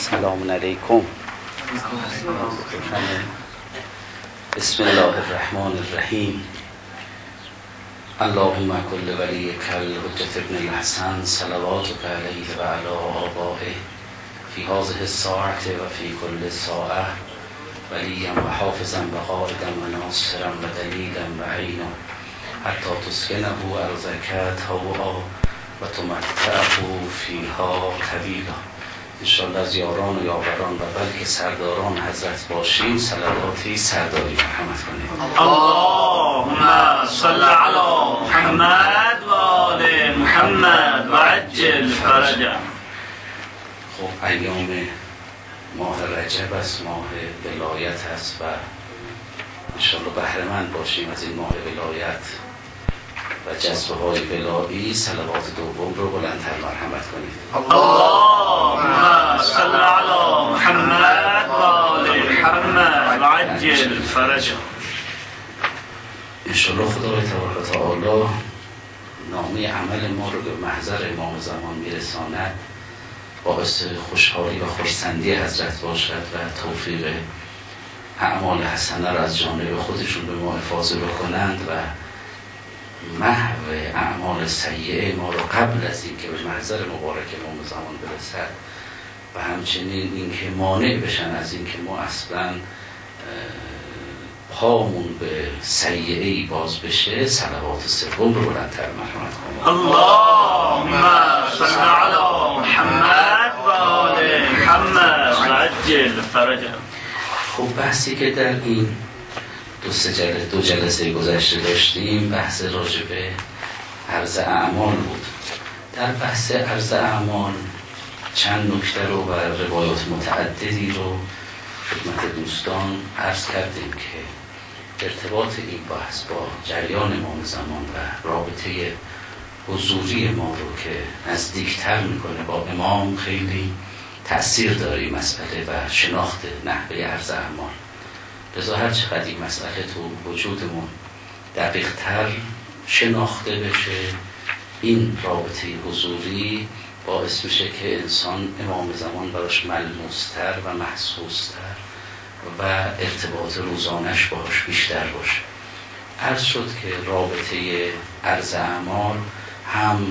سلام علیکم. بسم الله الرحمن الرحیم. اللهم کل ولیک الحجة ابن الحسن صلواتک علیه و علی آبائه فی هذه الساعة و فی کل ساعة ولیا و حافظا و قائدا و ناصرا و دلیلا و عینا حتی تسکنه ارضک طوعا و تمتعه فیها طویلا. انشاءالله از یاران و یاوران و بلکه سرداران حضرت باشیم صلواتی سرداری محمد کنیم. اللهم صل علی محمد و آل محمد و عجل فرجه. خب ایام ماه رجب است، ماه ولایت است و انشاءالله بهره‌مند باشیم از این ماه ولایت و جذبه های ولایی. صلوات دوم رو بلندتر مرحمت کنید. اللهم صل علی محمد و آل محمد و عجل فرجه. انشاءالله خدای تبارک و تعالی نامه عمل ما رو به محضر امام زمان میرساند، باعث خوشحالی و خرسندی حضرت باشد و توفیق اعمال حسنه را از جانب خودشون به ما افاضه بکنند و محو اعمال سیئه ما رو قبل از این که به محضر مبارک امام زمان برسد و همچنین این که مانع بشن از این که ما اصلا پامون به سیئه‌ای باز بشه. صلوات سوم رو بلندتر مرحمت کنیم. اللهم صل علی محمد و آل محمد و عجل فرجه. خب بحثی که در این دو جلسه گذشته داشتیم بحث راجع به عرض اعمال بود. در بحث عرض اعمال چند نکته رو و روایات متعددی رو خدمت دوستان عرض کردیم که ارتباط این بحث با جریان امام زمان و رابطه حضوری ما رو که نزدیکتر میکنه با امام خیلی تأثیر داره مسئله و شناخت نحوه عرض اعمال. لذا هر چقدر این مسئله تو وجودمون دقیق‌تر شناخته بشه، این رابطه حضوری باعث میشه که انسان امام زمان براش ملموس‌تر و محسوس‌تر و ارتباط روزانش باهاش بیشتر باشه. عرض شد که رابطه عرض اعمال هم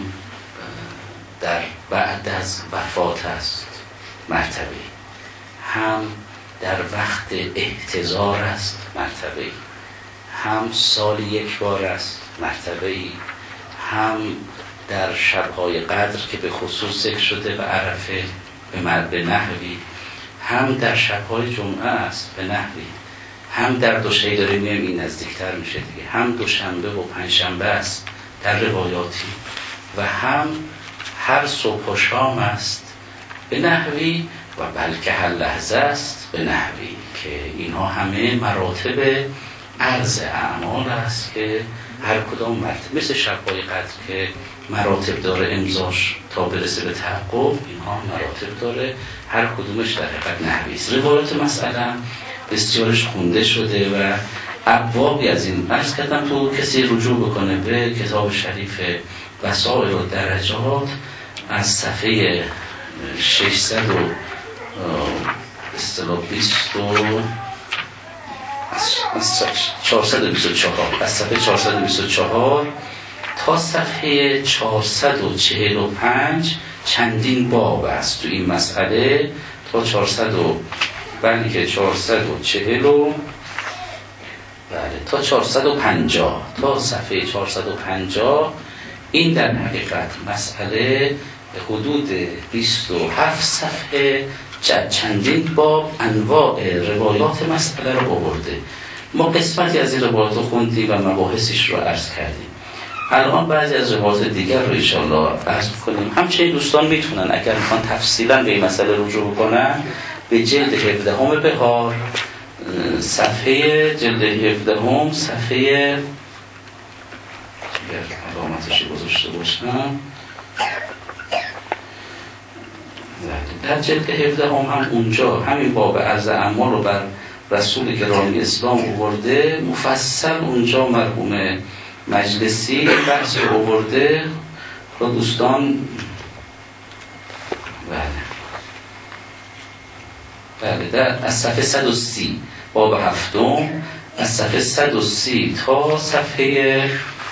در بعد از وفات است مرتبه، هم در وقت احتضار است مرتبه، هم سال یک بار است مرتبه، هم در شب‌های قدر که به خصوص ذکر شده و عرفه به نحوی، هم در شب‌های جمعه است به نحوی، هم در دوشهی داره میایم این نزدیکتر میشه دیگه، هم دوشنبه و پنجشنبه است در روایاتی و هم هر صبح و شام است به نحوی و بلکه هر لحظه است به نحوی که اینها همه مراتب عرض اعمال است که هر کدام مرتب مثل شب‌های قدر که مراتب داره امضاش تا برسه به تحقق، اینها مراتب داره، هر کدومش در حقیقت نحوی است. روایت مسئله بسیارش خونده شده و ابوابی از این عرض کردم تو کسی رجوع بکنه به کتاب شریف وسائل و درجات از صفحه 424 از صفحه 424 تا صفحه 445 چندین باب است تو این مسئله تا 440 تا 450 تا صفحه 450 این در حقیقت مسئله حدود 27 صفحه چندین باب انواع روایات مسئله رو آورده. ما قسمتی از این روایات رو خوندیم و مباحثش رو عرض کردیم. الان بعضی از روایات دیگر رو انشاءالله عرض کنیم. همچنین دوستان میتونن اگر میخوان تفصیلا به این مسئله رجوع کنن به جلد 17 بهار صفحه جلد 17 صفحه علامتش گذاشته باشم در جلد 17 هم اونجا همین باب عرض اعمال رو بر رسول گرامی اسلام آورده، مفصل اونجا مرحوم مجلسی بحث رو آورده. دوستان بله بله، از صفحه 130 باب هفتم، از صفحه 130 تا صفحه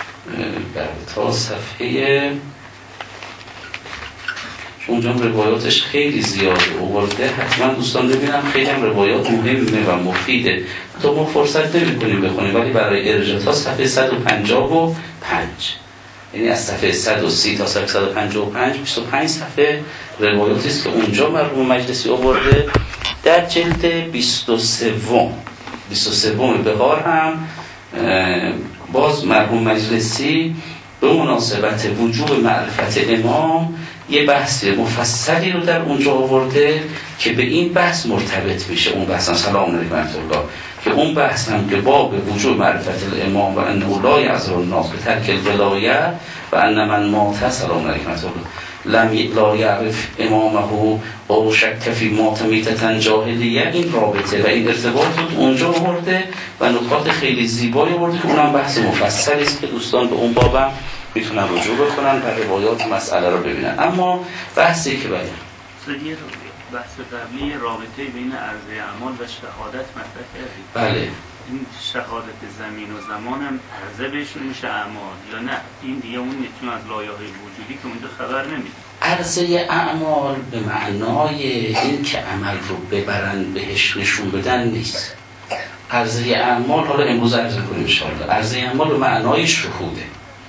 اونجا روایاتش خیلی زیاد آورده. حتما دوستان ببینم، خیلی هم روایات مهمه و مفیده. تو ما فرصت نمی کنیم بخونیم، ولی برای ارجاع تا صفحه 155، یعنی از صفحه 130 تا صفحه 155 25 صفحه روایاتی است که اونجا مرحوم مجلسی آورده. در جلد 23 بهار هم باز مرحوم مجلسی به مناسبت وجوب معرفت امام یه بحث مفصلی رو در اونجا آورده که به این بحث مرتبط میشه. اون بحث هم سلام علیکم ورحمة الله، که اون بحث هم که باب وجوب معرفت الامام و انه لا یعذر الناس به ترک الولایه و ان من مات سلام علیکم ورحمة الله لم لا یعرف امامه او شک فی مات میتة جاهلیه، این رابطه و این ارتباط رو اونجا آورده و نکات خیلی زیبایی آورده که اونم بحث مفصلی است که دوستان به اون بابم میتونن رجوع بکنن و روایات مسئله رو ببینن. اما بحثی که باید بحث قبلی رابطه بین عرضه اعمال و شهادت مطرح کردید. بله، این شهادت زمین و زمان هم عرضه بهشون میشه اعمال یا نه؟ این دیگه اون چون از لایه‌های وجودی که اونجا خبر نمیده. عرضه اعمال به معنای این که عمل رو ببرن بهش نشون بدن نیست. عرضه اعمال، حالا امروز عرض کنیم انشاءالله، عرضه اعمال به معنای شهوده.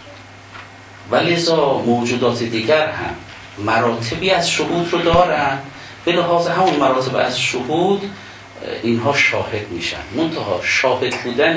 ولذا موجودات دیگر هم مراتبی از شهود رو دارن، به لحاظ همون مراتب از شهود اینها شاهد میشن. منتها شاهد بودن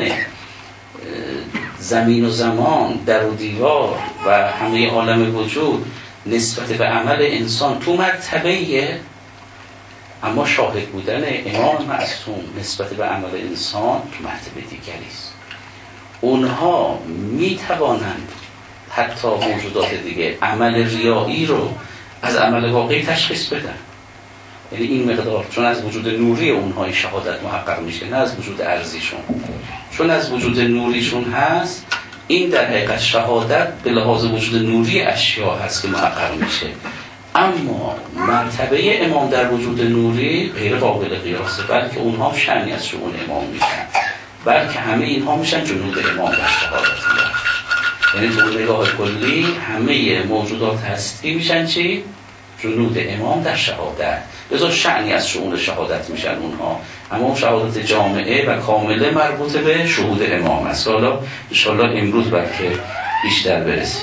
زمین و زمان، در و دیوار و همه عالم وجود نسبت به عمل انسان تو مرتبه‌ایه، اما شاهد بودن امام معصوم نسبت به عمل انسان تو مرتبه دیگری است. اونها میتوانند حتی موجودات دیگه عمل ریایی رو از عمل واقعی تشخیص بدن. یعنی این مقدار چون از وجود نوری اونها شهادت محقق میشه، نه از وجود ارضیشون. چون از وجود نوریشون هست، این در حقیقت شهادت به لحاظ وجود نوری اشیاء هست که محقق میشه. اما مرتبه امام در وجود نوری غیر قابل قیاسه، بلکه اونها شأنی از شؤون امام میشن، بلکه همه اینها میشن جنود امام در شهادت. یعنی تو نگاه کلی همه موجودات هستی میشن چی؟ جنود امام در شهادت. لذا شأنی از شؤون شهادت میشن اونها، اما اون شهادت جامعه و کامله مربوط به شهود امام است. حالا انشاءالله امروز بلکه بیشتر برسیم.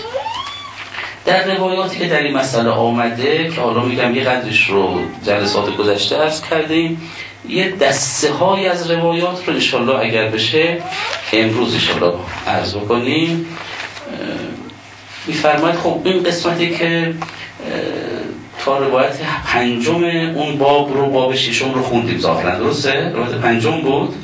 در روایاتی که در این مسئله آمده که حالا میگم یه قدرش رو جلسات گذشته عرض کردیم، یه دسته های از روایات رو انشاءالله اگر بشه امروز انشاءالله عرض بکنیم. میفرماید خب این قسمتی که تا روایت پنجم اون باب رو، باب ششم رو خوندیم ظاهرا، درسته؟ روایت پنجم بود.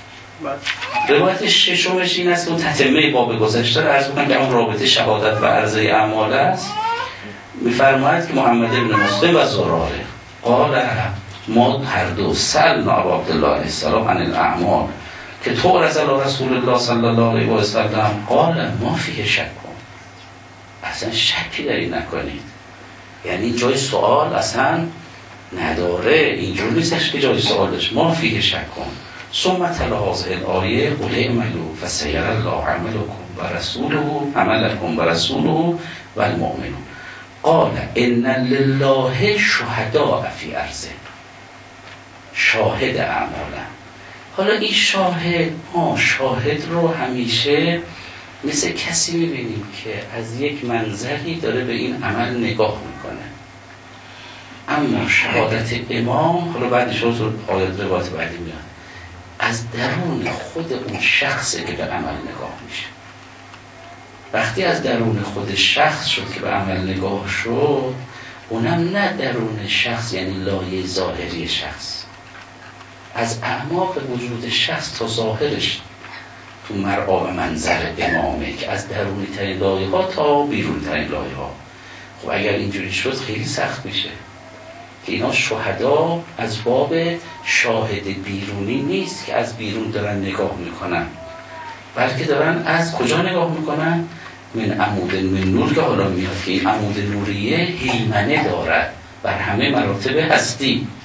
روایت ششمش این است که اون تتمه باب گذشته رو عرض بکنم که اون رابطه شهادت و عرضه اعمال است. میفرماید که محمد ابن مسلم و زراره قال ما هر دو سألنا ابا عبدالله علیه السلام عن الاعمال که تعرض علی رسول الله صلی الله علیه و سلم قال ما فیه شک کن، اصلا شکی در این نکنید. یعنی جای سوال اصلا نداره، اینجور نیستش که جای سوال داشت. ما فیه شک کن. ثم تلا هذه الآیه قل اعملوا فسیر الله عملکم و رسوله عملکم و رسوله و المؤمنون قال ان لله شهداء فی ارضه، شاهد اعمالا. حالا این شاهد رو همیشه مثل کسی میبینیم که از یک منظری داره به این عمل نگاه میکنه. اما شهادت امام، حالا بعدش رو آیات روایت بعدی میاد، از درون خود اون شخصه که به عمل نگاه میشه. وقتی از درون خود شخص شد که به عمل نگاه شد، اونم نه درون شخص یعنی لایه ظاهری شخص، از اعماق وجود شخص تا ظاهرش تو مرعا و منظر امامه که از درونی ترین لایه ها تا بیرونی ترین لایه ها. خب اگر اینجوری شد خیلی سخت میشه که اینا شهدا از باب شاهد بیرونی نیست که از بیرون دارن نگاه میکنن، بلکه دارن از کجا نگاه میکنن؟ من عمود من نور، که حالا میاد که این عمود نوریه هیمنه دارد بر همه مراتب هستی،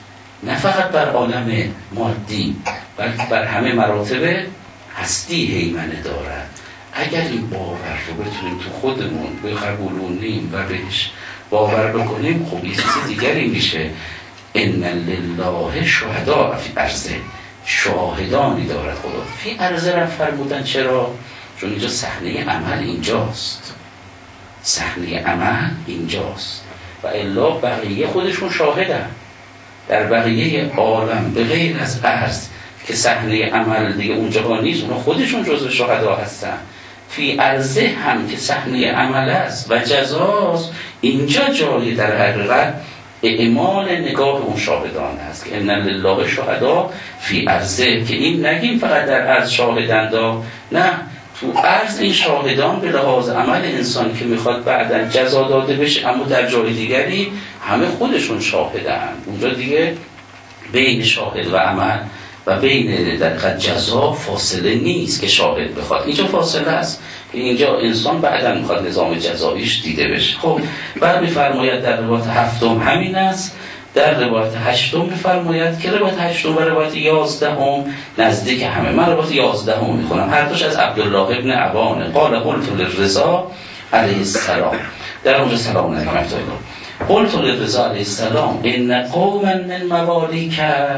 نه فقط بر عالم مادی بلکه بر همه مراتب هستی هیمنه دارد. اگر این باور رو بتونیم تو خودمون بقبولونیم و بهش باور بکنیم، خب یه چیز دیگری میشه. ان لله شهداء فی ارضه، شاهدانی دارد خدا فی ارضه را فرمودن. چرا؟ چون اینجا صحنه عمل اینجاست، صحنه عمل اینجاست و الا بقیه خودشون شاهدن. در بقیه عالم به غیر از ارض که صحنه عمل دیگه اونجا نیست، اونا خودشون جزو شهدا هستن. فی ارضه هم که صحنه عمل است و جزاست، اینجا جایی در حقیقت اعمال نگاه اون شاهدان است که ان لله شهدا فی ارضه، که این نگیم فقط در ارض شاهدندا، نه، تو ارض این شاهدان به لحاظ عمل انسان که میخواد بعداً جزا داده بشه، اما در جای دیگری همه خودشون شاهدن. اونجا دیگه بین شاهد و عمل و بین در جزا فاصله نیست که شاهد بخواد، اینجا فاصله است که اینجا انسان بعداً میخواد نظام جزاییش دیده بشه. خب بعد میفرماید در روایت هفتم همین است. در روایت هشتم میفرماید که روایت هشتم و روایت 11 نزدیک همه. من روایت 11 میخونم، هر دوش از عبدالله ابن عوان. قال قلت للرضا علیه السلام، در اونجا سلام علیکم قلت للرضا علیه السلام ان قوما من موالیک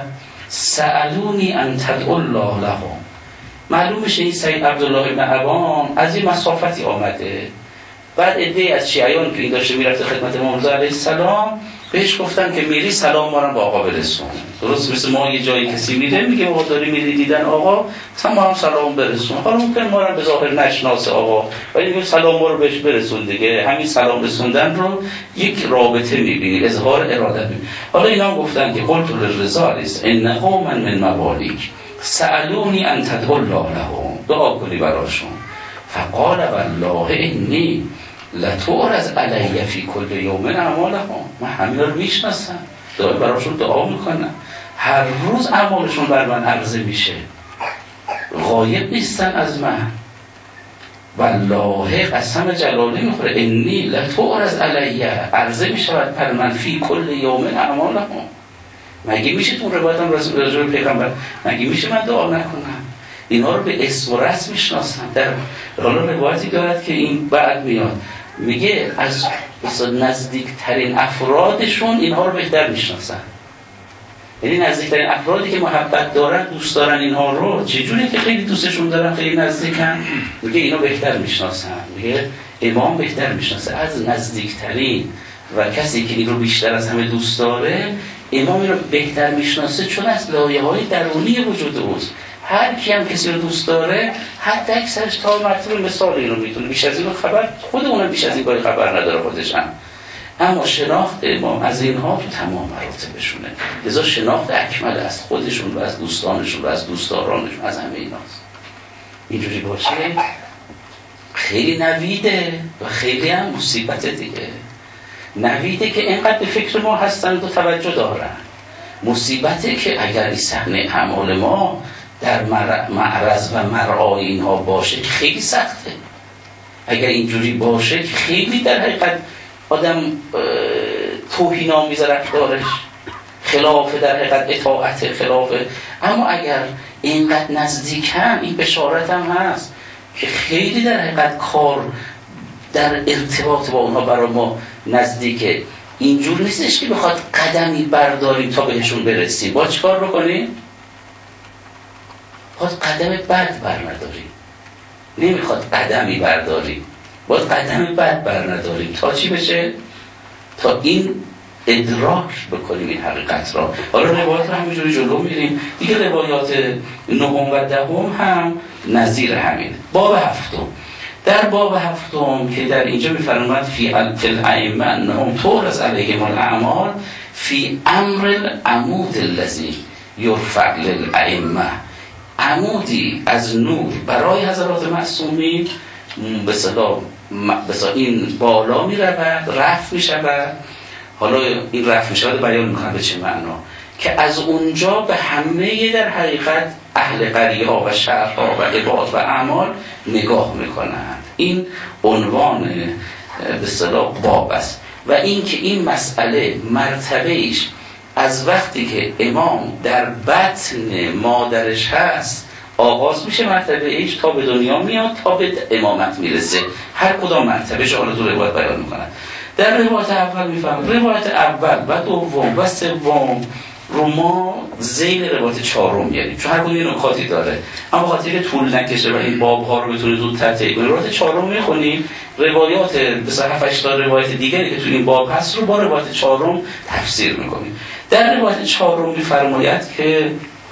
سألونی ان تدعو الله لهم. معلوم میشه این سید عبدالله ابن عوان از این مسافتی آمده. بعد عده‌ای از شیعیان که این داشته میرفته خدمت امام رضا علیه السلام بهش گفتن که میری سلام ما رو به آقا برسون. درست مثل ما یه جایی کسی میره میگه آقا داری میری دیدن آقا، ما هم سلام برسون. حالا ممکن ما رو به ظاهر نشناسه آقا، ولی میگه سلام ما رو بهش برسون دیگه. همین سلام رسوندن رو یک رابطه میبینی، اظهار اراده میبینی. حالا اینا هم گفتن که قلت للرضا ان قوما من موالیک سألونی ان تدعو الله لهم، دعا کنی براشون. فقال والله انی لتعرض علیه فی کل یوم اعمالهم، من همین رو میشناسم، دعا براشون دعا میکنم، هر روز اعمالشون بر من عرضه میشه، غایب نیستن از من. والله قسم جلاله میخوره انی لتعرض علیه، عرضه میشود بر من فی کل یوم اعمالهم. مگه میشه تو روایتم رسول پیغمبر، مگه میشه من دعا نکنم؟ اینا رو به اسم و رسم میشناسن. در حالا روایتی دارد که این بعد میاد میگه از نزدیکترین افرادشون اینها رو بهتر میشناسن. یعنی نزدیکترین افرادی که محبت دارن، دوست دارن اینها رو، چجوری که خیلی دوستشون دارن، خیلی نزدیکن، میگه اینا بهتر میشناسن. میگه امام بهتر میشناسه از نزدیکترین و کسی که این رو بیشتر از همه دوست داره، امام رو بهتر میشناسه، چون از لایه‌های درونی وجود اوست. هر کی هم کسی رو دوست داره حتی اکثرش تا مرتبه مثال اینو میتونه، بیش از اینو خبر، خود اونم بیش از این کاری خبر نداره خودش هم. اما شناخت امام از اینها تو تمام مراتبشونه، لذا شناخت اکمل از خودشون و از دوستانشون و از دوستدارانشون، از همه ایناست. اینجوری باشه خیلی نویده و خیلی هم مصیبت دیگه. نویده که اینقدر به فکر ما هستن و توجه دارن، مصیبته که اگر این صحنه اعمال ما در معرض و مرعای اینها باشه خیلی سخته. اگر اینجوری باشه خیلی در حقیقت آدم توهین‌آمیز رفتارش، خلاف در حقیقت اطاعت، خلاف. اما اگر اینقدر نزدیکن، این بشارت هم هست که خیلی در حقیقت کار در ارتباط با اونها برای ما نزدیکه. اینجور نیستش که بخواد قدمی برداریم تا بهشون برسیم. با چی کار بکنیم؟ باید قدم بد بر نداریم. نمیخواد قدمی برداریم، باید قدم بد بر نداریم. تا چی بشه؟ تا این ادراک بکنیم این حقیقت را. حالا روایات رو همینجوری جلو میریم دیگه. روایات 9 و 10 هم نظیر همین. باب 7. در باب 7 که در اینجا میفرماید فی الائمه انهم تعرض علیهم الاعمال فی امر العمود الذی یرفع للائمه، عمودی از نور برای حضرات معصومین به صدا این بالا می رود، رفع می شود. حالا این رفع می شود بیان میکنم به چه معنا، که از اونجا به همه در حقیقت اهل قریه ها و شهرها و عباد و اعمال نگاه میکنند. این عنوان به صدا باب است. و این که این مسئله مرتبهش از وقتی که امام در بطن مادرش هست آغاز میشه مرتبه ایش تا به دنیا میاد تا به امامت میرسه. هر کدام مرتبهش حالا تو روایت بیان میکنن. در روایت اول میفهم، روایت اول و دوم و سوم رو ما ذیل روایت چهارم میاریم، چون هر کدوم یه نکاتی داره، اما خاطر که طول نکشه و این باب‌ها رو بتونه زودتر طی کنیم، روایت چهارم میخونیم، روایات مثلا 7-8 تا روایت دیگری که تو این باب هست رو با روایت چهارم تفسیر میکنیم. در روایت چهارم میفرماید که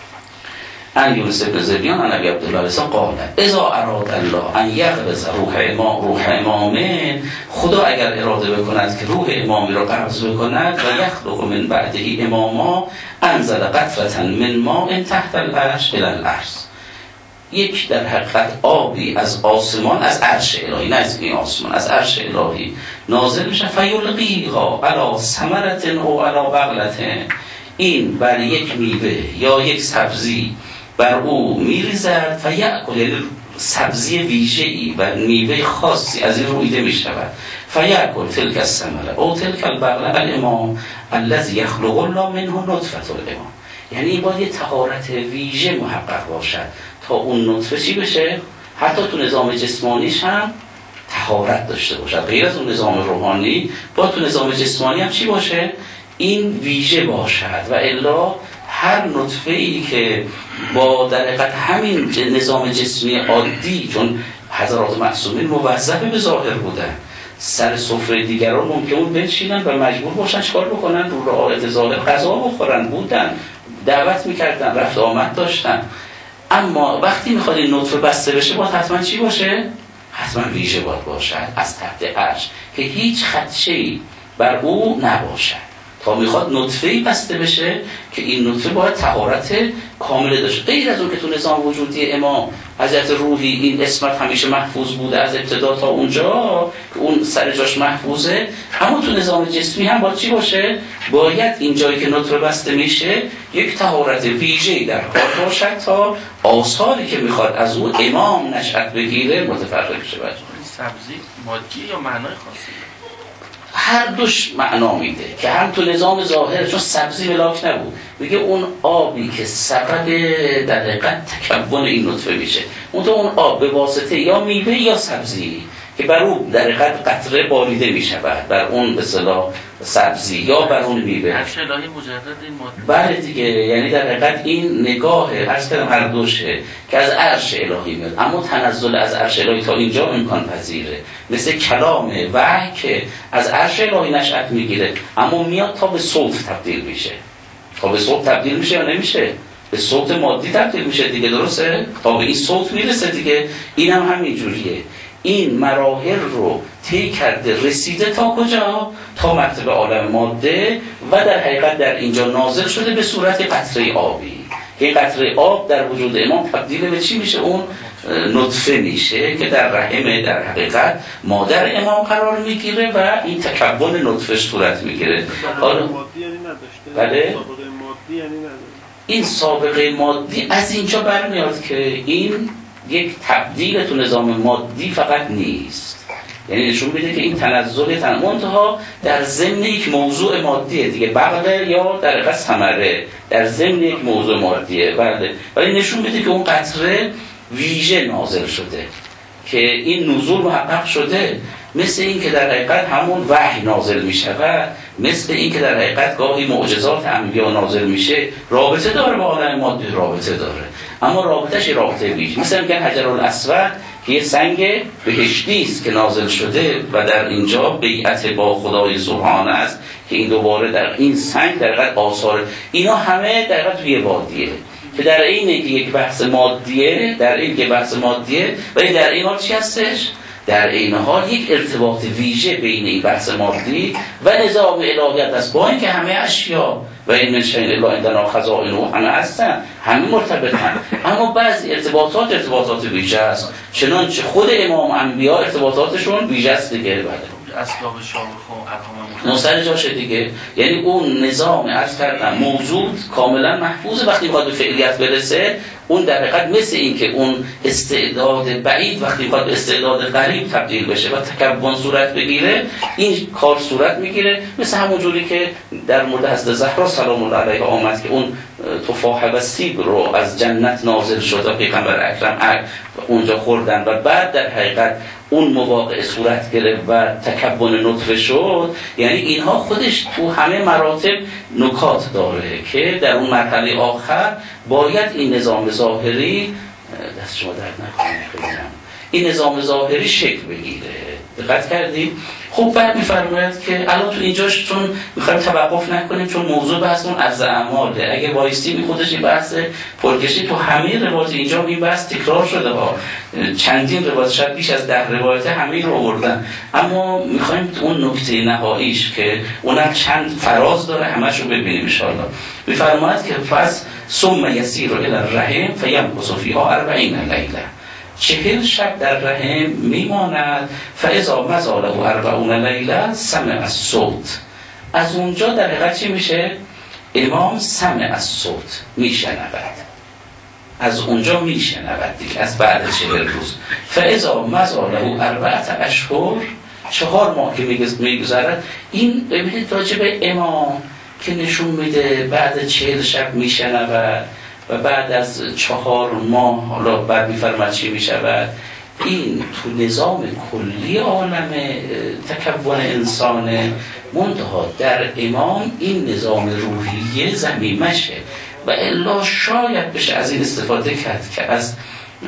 ان یونس بن زبیان عن ابی عبدالله قال اذا اراد الله ان یقبض روح امامه، خدا اگر اراده بکند که روح امامی را قبض بکند و یخلق من بعده اماما انزل قطرة من ماء تحت العرش الى الارض، یک در حقیقت آبی از آسمان، از عرش الهی، نه از این آسمان، از عرش الهی نازل میشه، فیلقیها علی ثمرة او علی بغلة، این بر یک میوه یا یک سبزی بر او میریزد و یأکل، یعنی سبزی ویژه‌ای و میوه خاصی از این رویده میشود، فیأکل تلک الثمره او تلک البغله الامام الذی یخلق الله منه نطفة الامام، یعنی باید یه طهارت ویژه محقق باشد تا اون نطفه چی بشه، حتی تو نظام جسمانیش هم طهارت داشته باشد، غیر از اون نظام روحانی با تو نظام جسمانی هم چی باشه، این ویژه باشد. و الا هر نطفه‌ای که با در حقیقت همین نظام جسمی عادی، چون حضرات معصومین موظف به ظاهر بودن، سر سفره دیگران ممکن بنشینن و مجبور باشن چکار بکنن، رو رعایت ظاهر غذا بخورن، بودن دعوت میکردن، رفت آمد داشتن، اما وقتی میخواد این نطفه بسته بشه باید حتما چی باشه؟ حتما ویژه باید باشد از تحت عرش که هیچ خدشه‌ای بر او نباشد، تا میخواد نطفه‌ای بسته بشه که این نطفه باید طهارت کامل داشته. غیر از اون که تو نظام وجودی امام حضرت روحی این اسمت همیشه محفوظ بوده از ابتدا تا اونجا که اون سر جاش محفوظه، اما تو نظام جسمی هم باید چی باشه؟ باید این جایی که نطفه بسته میشه یک طهارت ویژه‌ای در کار باشد تا آثاری که میخواد از اون امام نشأت بگیره متفرق بشه. سبزی مادی یا معنای خاصی؟ هر دوش معنا میده که هم تو نظام ظاهر، چون سبزی ملاک نبود، میگه اون آبی که سبب در حقیقت تکون این نطفه میشه، اون آب به واسطه یا میوه یا سبزی که بر اون در حقیقت قطره باریده میشود، بر اون به اصطلاح سبزی یا بر اون میوه. عرش الهی مجرد این ماده. بله دیگه، یعنی در حقیقت این نگاه عرض کردم هر دوشه که از عرش الهی میاد، اما تنزل از عرش الهی تا اینجا امکان پذیره، مثل کلام وحی که از عرش الهی نشأت میگیره اما میاد تا به صوت تبدیل میشه. تا به صوت تبدیل میشه یا نمیشه؟ به صوت مادی تبدیل میشه دیگه، درسته؟ تا به این صوت میرسه دیگه. این هم همین جوریه، این مراحل رو طی کرده، رسیده تا کجا؟ تا مرتبه عالم ماده و در حقیقت در اینجا نازل شده به صورت قطره آبی. این قطره آب در وجود امام تبدیل به چی میشه؟ اون نطفه میشه که در رحم در حقیقت مادر امام قرار میگیره و این تکون نطفه صورت میگیره. بله؟ این سابقه مادی از اینجا برمیاد که این یک تبدیل تو نظام مادی فقط نیست، یعنی نشون میده که این تنزل منتها در ضمن یک موضوع مادیه دیگه، بغله یا در حقیقت ثمره در ضمن یک موضوع مادیه، بله، ولی نشون میده که اون قطره ویژه نازل شده که این نزول محقق شده، مثل این که در حقیقت همون وحی نازل میشود، مثل این که در حقیقت گاهی معجزات انبیا نازل میشه، رابطه داره با عالم مادی، رابطه داره، اما رابطه‌اش رابطه ویژه. مثلا میگن حجر الاسود که یه سنگ بهشتی است که نازل شده و در اینجا بیعت با خدای سبحانه است که این دوباره در این سنگ در حقیقت آثار اینا همه در حقیقت توی وادیه که در این یک بحث مادیه، در این یک بحث مادیه، ولی در این حال چی هستش؟ در این حال یک ارتباط ویژه بین این بحث مادی و نظام الهیت است، با اینکه همه اشیا و این من شیء الا عندنا خزائنه همه هستن، همه مرتبطن، اما بعضی ارتباطات ویژه است، چنانچه خود امام انبیا ارتباطاتشون ویژه است دیگه. اسباب شاخ و ارقام سر جاشه دیگه. یعنی اون نظام عرض کردم موجود کاملا محفوظه، وقتی میخواد به فعلیت برسه اون در حقیقت مثل این که اون استعداد بعید وقتی میخواد به استعداد قریب تبدیل بشه و تکون صورت بگیره، این کار صورت میگیره. مثل همون جوری که در مورد حضرت زهرا سلام الله علیها آمد که اون تفاحه و سیب رو از جنت نازل شد و پیغمبر اکرم اونجا خوردن و بعد در حقیقت اون مواقع صورت گرفت و تکون نطفه شد. یعنی اینها خودش تو همه مراتب نکات داره که در اون مرحله آخر باید این نظام ظاهری دست شما درد نکنه این نظام ظاهری شکل بگیره. دقت کردید؟ خب بعد میفرماید که الان تو اینجاش چون میخوایم توقف نکنیم چون موضوع بحثمون عرض اعماله، اگه وایسیم خودش این بحث پرکشی تو همه روایت اینجا این بحث تکرار شده ها، چندین روایت شاید بیش از 10 روایت همه رو آوردن، اما میخوایم اون نکته نهاییش که اونم چند فراز داره همش رو ببینیم ان شاء الله. میفرماید که پس ثم یسیر الی الرحم فیمکث فیها 40 لیله، 40 شب در رحم میماند. فاذا مزاله 40 لیله سمع الصوت، از اونجا در حقیقت چی میشه؟ امام سمع الصوت میشنود، از اونجا میشنود دیگه از بعد 40 روز. فاذا مزاله 4 اشهر، 4 ماه که میگذرد. این ببینید راجع به امام که نشون میده بعد 40 شب میشنود و بعد از 4 ماه حالا بعد میفرماد چی میشود. این تو نظام کلی عالم تکون انسان منتها در امام این نظام روحی ضمیمشه و الا شاید بشه از این استفاده کرد که از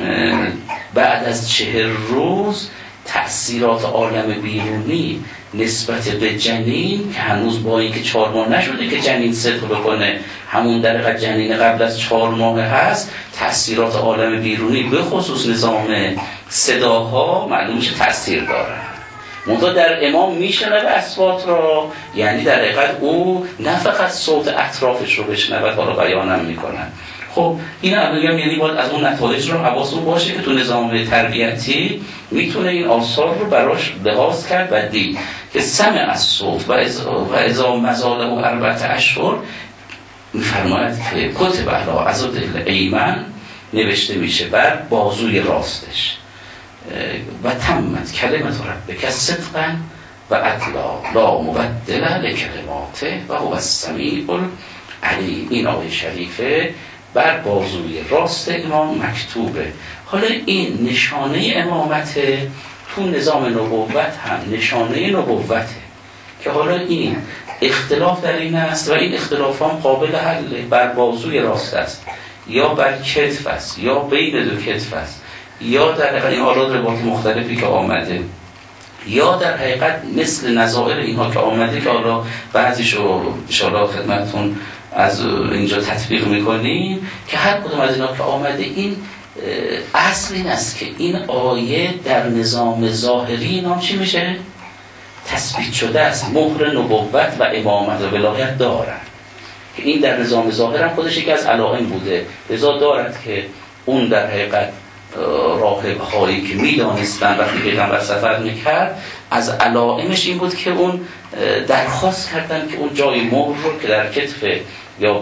بعد از 40 روز تأثیرات عالم بیرونی نسبت به جنین که هنوز با اینکه 4 ماه نشده که جنین صدق بکنه، همون در حقیقت جنین قبل از 4 ماه هست، تأثیرات عالم بیرونی به خصوص نظام صداها معلومش تأثیر داره. منتها در امام میشنوه اصوات را، یعنی در حقیقت او نه فقط صوت اطرافش رو بشنوه، حالا بیانم میکنن. خب اینا میگم یعنی باید از اون نتایج رو حواستون باشه که تو نظام تربیتی میتونه این آثار رو براش لحاظ کرد و دید که سمع الصوت و اذا مزاله 4 اشهر میفرماید که کتب علی عضد الایمن نوشته میشه بر بازوی راستش و تمت کلمت ربک صدقا و عدلا لا مبدل لکلماته و هو السمیع العلیم. این آیه شریفه بر بازوی راست امام مکتوبه. حالا این نشانه امامت تو نظام نبوت هم نشانه نبوته که حالا این اختلاف در این است و این اختلاف هم قابل حله. بر بازوی راست است یا بر کتف است یا بین دو کتف است یا در حقیقت این آراد روایات مختلفی که آمده یا در حقیقت مثل نظائر اینها که آمده که حالا بعضیشو انشاءالله خدمتتون از اینجا تطبیق میکنیم که هر کدوم از اینا که آمده این اصل این است که این آیه در نظام ظاهری نام چی میشه؟ تثبیت شده است. مهر نبوت و امامت و ولایت دارن که این در نظام ظاهر هم خودش یکی از علائم بوده، لذا دارد که اون در حقیقت راهب هایی که میدانستن وقتی پیغمبر سفر میکرد از علائمش این بود که اون درخواست کردن که اون جای مهر رو که در کتف یا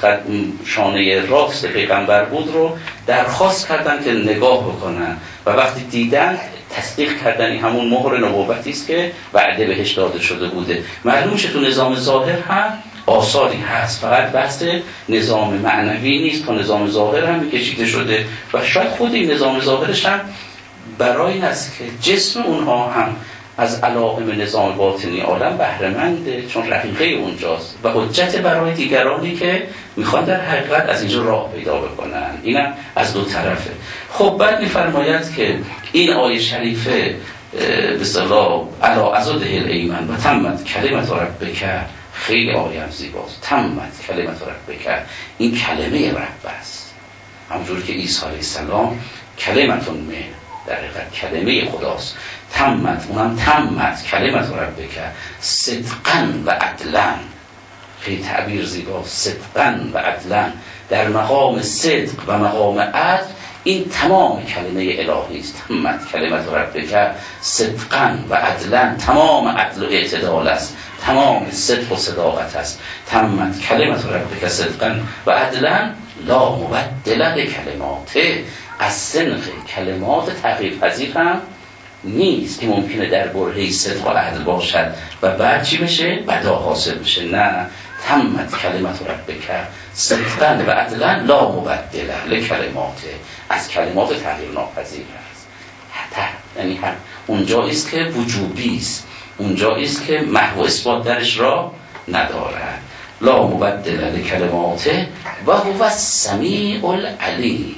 شانه راست پیغمبر بود رو درخواست کردن که نگاه بکنن و وقتی دیدن تصدیق کردن این همون مهر نبوتی است که وعده بهش داده شده بوده. معلوم شه تو نظام ظاهر هم آثاری هست، فقط بحث نظام معنوی نیست، تا نظام ظاهر هم کشیده شده و شاید خود این نظام ظاهرش هم برای این است که جسم اونها هم از علائم نظام باطنی عالم بهره منده چون رقیقه اونجاست و حجت برای دیگرانی که میخوان در حقیقت از اینجا راه پیدا بکنن. اینم از دو طرفه. خب بعد میفرماید که این آیه شریفه به اصطلاح علی عضد الایمن و تمت کلمت ربک، خیلی آیه هم زیباست. تمت کلمت ربک، این کلمه رب است، همونجور که عیسی علیه السلام کلمتون من در حقیقت کلمه خداست. تمت، اونم تمت کلمت ربک صدقا و عدلا، خیلی تعبیر زیباست. صدقا و عدلا، در مقام صدق و مقام عدل این تمام کلمه الهی است. تمت کلمت ربک صدقا و عدلا، تمام عدل و اعتدال است، تمام صدق و صداقت است. تمت کلمت ربک صدقا و عدلا لا مبدل لکلماته، از سنخ کلمات تغییر پذیر هم نیست که ممکنه در برهه صدق و عدل باشد و بعد چی بشه؟ بدا حاصل بشه. نه، تمت کلمت ربک صدقا و عدلا لا مبدل لکلماته، از کلمات تغییر ناپذیر است. یعنی اونجایی است که وجوبی است، اونجایی است که محو اثبات درش را ندارد. لا مبدل لکلماته و هو السمیع العلیم.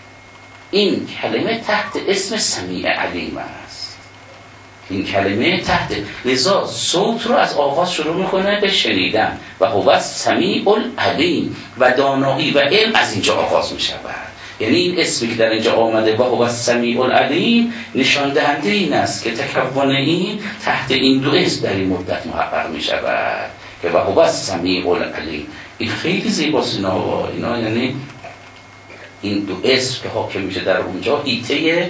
این کلمه تحت اسم سمیع علیم است. این کلمه تحت، لذا صوت رو از آغاز شروع میکنه به شنیدن و هو السمیع العلیم و دانایی و علم از اینجا آغاز میشود. یعنی این اسمی که در اینجا آمده و هو السمیع العلیم نشان دهنده این است که تکون این تحت این دو اسم در این مدت محقق میشود که و هو السمیع العلیم. این خیلی زیباست. اینا یعنی این دو اسم که حاکم میشه در اونجا ایته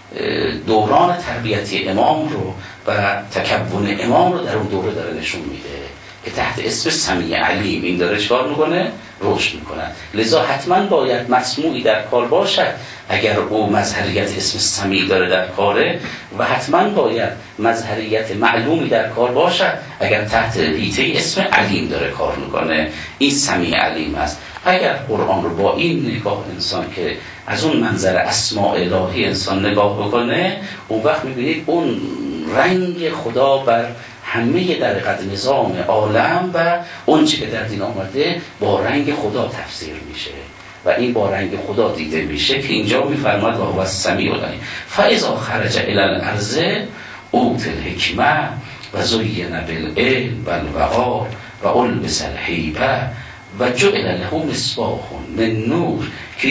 دوران تربیتی امام رو و تکون امام رو در اون دوره داره نشون میده که تحت اسم سمیع علیم این داره چکار میکنه؟ رشد میکنه. لذا حتما باید مسموعی در کار باشد اگر او مظهریت اسم سمیع داره در کاره، و حتما باید مظهریت معلومی در کار باشد اگر تحت ایته اسم علیم داره کار میکنه. این سمیع علیم است. اگر قرآن رو با این نگاه انسان که از اون منظر اسماء الهی انسان نگاه بکنه، اون وقت میبینید اون رنگ خدا بر همه در قد نظام عالم و اون چی که در دین آمده با رنگ خدا تفسیر میشه و این با رنگ خدا دیده میشه که اینجا میفرماد و هو السمیع العلیم. فاذا خرج الی الارض اوت الحکمه و زین بالعلم والوقار و البس الهیبه و جعل له مصباح من نور که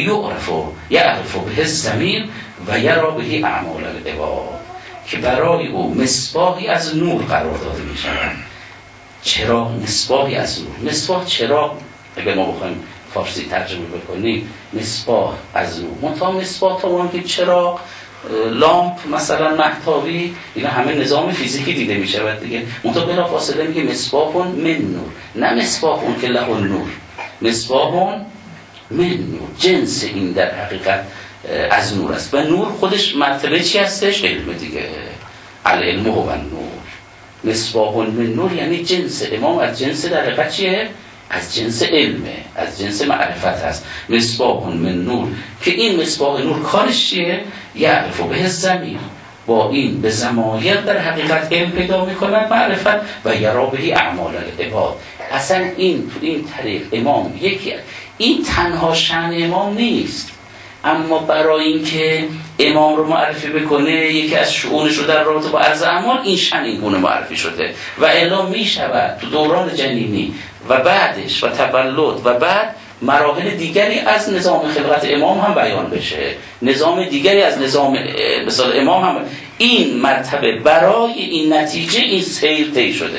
یعرف به الضمیر و یرا به اعمال العباد، که برای او مصباحی از نور قرار داده می شود. چراغ، مصباحی از نور. مصباح چراغ، اگر ما بخوایم فارسی ترجمه بکنیم، مصباح از نور. منتها مصباح تا اون که چراغ، لامپ مثلا مهتابی، اینا همه نظام فیزیکی دیده می شود دیگه. منتها بلا فاصله میگه مصباح من نور، نه مصباح که له نور، مصباح من نور. جنس این در حقیقت از نور است و نور خودش مرتبه چی هستش؟ علم دیگه. العلم هو النور. مصباح من نور یعنی جنس امام از جنس در حقیقت چیه؟ از جنس علمه، از جنس معرفت هست. مصباح من نور که این مصباح نور کارش چیه؟ یعرف به الضمیر، با این به ضمایر در حقیقت علم پیدا میکنن، معرفت، و یرا به اعمال العباد. اصلا این تو این طریق امام یکی، این تنها شأن امام نیست، اما برای اینکه امام رو معرفی بکنه یکی از شؤونش رو در رابطه با عرض اعمال این شأن این گونه معرفی شده و الا می شود تو دوران جنینی و بعدش و تولد و بعد مراحل دیگری از نظام خلقت امام هم بیان بشه، نظام دیگری از نظام مثال امام هم. این مرتبه برای این نتیجه این سیر طی شده،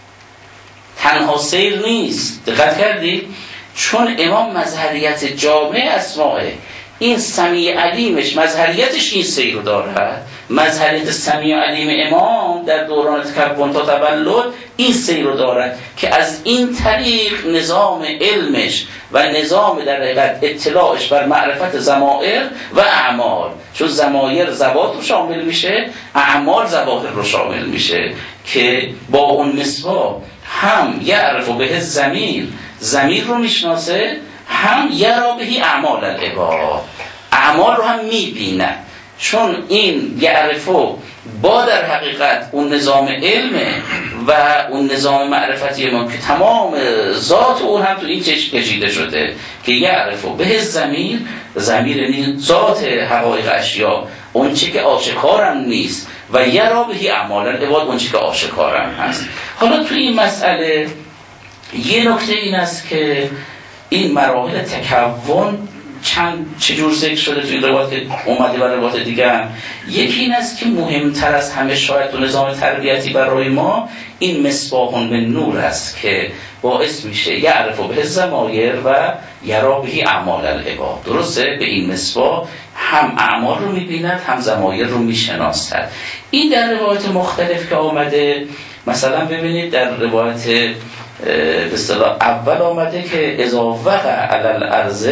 تنها سیر نیست. دقت کردید؟ چون امام مظهریت جامع اسماءه، این سمیع علیمش مظهریتش این سیر رو دارد. مظهریت سمیع علیم امام در دوران تکون تا تولد این سیر رو دارد که از این طریق نظام علمش و نظام در حقیقت اطلاعش بر معرفت ضمائر و اعمال، چون ضمائر ذوات رو شامل میشه، اعمال ظواهر رو شامل میشه، که با اون مصباح هم یعرف به الضمیر، ضمیر رو میشناسه، هم یرا به اعمال العباد، اعمال رو هم میبینه. چون این یعرفو با در حقیقت اون نظام علمه و اون نظام معرفتی ما که تمام ذات اون هم تو این چشم کشیده شده که یعرفو به الضمیر، ضمیر یعنی ذات حقایق اشیا، اون چه که آشکارم نیست، و یرا به اعمال العباد، اون چه که آشکارم هست. حالا تو این مسئله یه نکته این است که این مراحل تکون چجور ذکر شده تو این روایت که اومده و روایت دیگه هم. یکی این است که مهمتر از همه شاید تو نظام تربیتی برای ما این مصباح من نور است که باعث میشه یعرف به الضمایر و یرا به اعمال العباد. درسته؟ به این مصباح هم اعمال رو میبیند هم ضمایر رو میشناسد. این در روایت مختلف که آمده، مثلا ببینید در روایت به اصطلاح اول آمده که اذا وقع علی الارض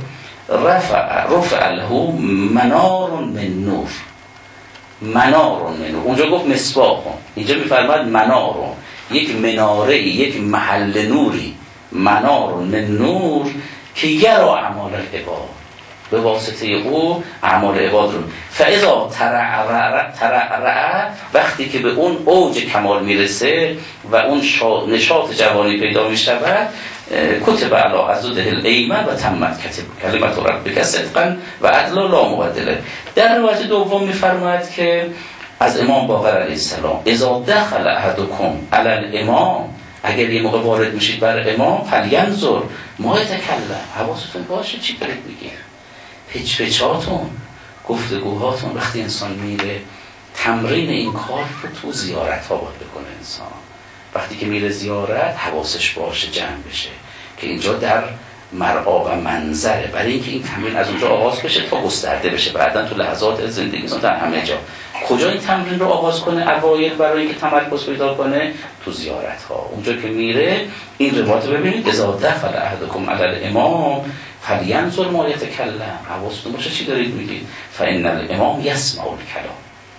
رفع له منار من نور. منار من نور، اونجا گفت مصباح، اینجا میفرماد منار، یک مناره، یک محل نوری، منار من نور که یرا اعمال العباد، به واسطه او اعمال عباد رو فاذا ترعرع، وقتی که به اون اوج کمال میرسه و اون نشاط جوانی پیدا میشود، کتب علی عضده الایمن و تمت کلمت ربک صدقا و عدلا لا مبدل. در روایت دوم میفرماید که از امام باقر علیه السلام اذا دخل احدکم علی الامام، اگر یه موقع وارد میشید بر امام، فلینظر ما یتکلم، حواستون باشه چی دارید میگید، پچ‌پچاتون، گفتگوهاتون. وقتی انسان میره تمرین این کار رو تو زیارت ها باید بکنه انسان. وقتی که میره زیارت حواسش باشه، جمع بشه که اینجا در مرعا و منظره، برای اینکه این تمرین از اونجا آغاز بشه تا گسترده بشه بعداً تو لحظات زندگی انسان در همه جا. کجا این تمرین رو آغاز کنه اوایل برای اینکه تمرکز پیدا کنه؟ تو زیارت ها. اونجا که میره این روایت ببینید اذا دخل احدکم علی الامام فلینظر ما یتکلم، حواستون باشه چی دارید میگید، فان الامام یسمع الکلام،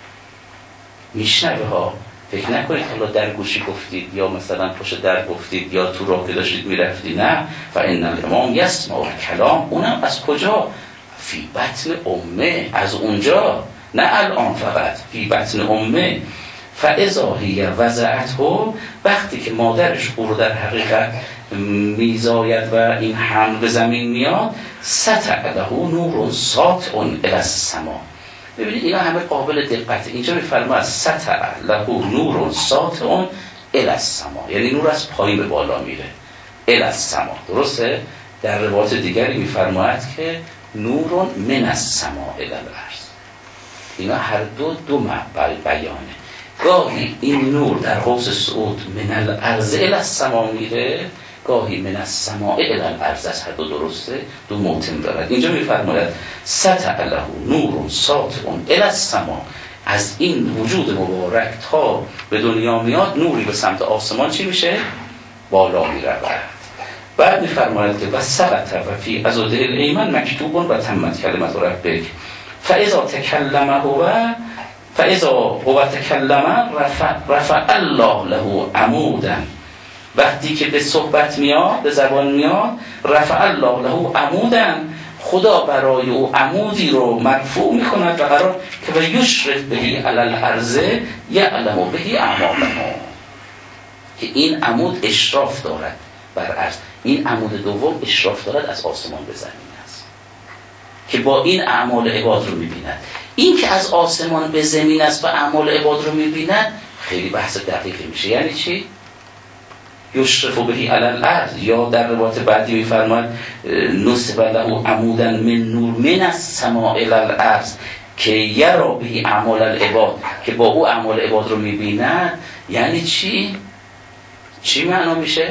میشنوه ها. فکر نکنید حالا در گوشی گفتید یا مثلا پشت در گفتید یا تو راه که داشتید میرفتی، نه، فان الامام یسمع الکلام. اونم از کجا؟ فی بطن امه، از اونجا، نه الان فقط، فی بطن امه. فاذا هی وضعته، وقتی که مادرش او رو در حقیقت میزاید و این حمل به زمین میاد، سطع له نور ساطع الی السما. ببینید اینا همه قابل دقت. اینجا میفرماید سطع له نور ساطع الی السما، یعنی نور از پایین به بالا میره، الی السما. درسته؟ در روایت دیگری میفرماید که نور من السما الی الارض. اینا هر دو بیانه. گاهی این نور در قوس صعود من الارض الی السما میره، گاهی من السماء الی الارض. هر دو درسته، دو موتن دارد. اینجا میفرماید سطع له نور ساطع الی السما، از این وجود مبارک تا به دنیا میاد نوری به سمت آسمان چی میشه؟ بالا میرود. بعد میفرماید که و ثبت و فی عضده الایمن مکتوب و تمت کلمت ربک فاذا تکلم هو تکلم رفع الله له عمودا. وقتی که به صحبت میاد، به زبان میاد، رفع الله له عمودا، خدا برای او عمودی رو مرفوع میکند و قرار که و یشرف بهی علی الارض یعلم بهی اعماله، که این عمود اشراف دارد بر عرض. این عمود دوم اشراف دارد از آسمان به زمین است که با این اعمال عباد رو میبیند. این که از آسمان به زمین است و اعمال عباد رو میبیند خیلی بحث دقیقی میشه. یعنی چی؟ یشرف بهی علی الارض، یا در روایت بعدی میفرماید نصب له عمودا من نور من السماء الی الارض که یرا بهی اعمال العباد، که با او اعمال عباد رو میبیند. یعنی چی؟ چی معنا میشه؟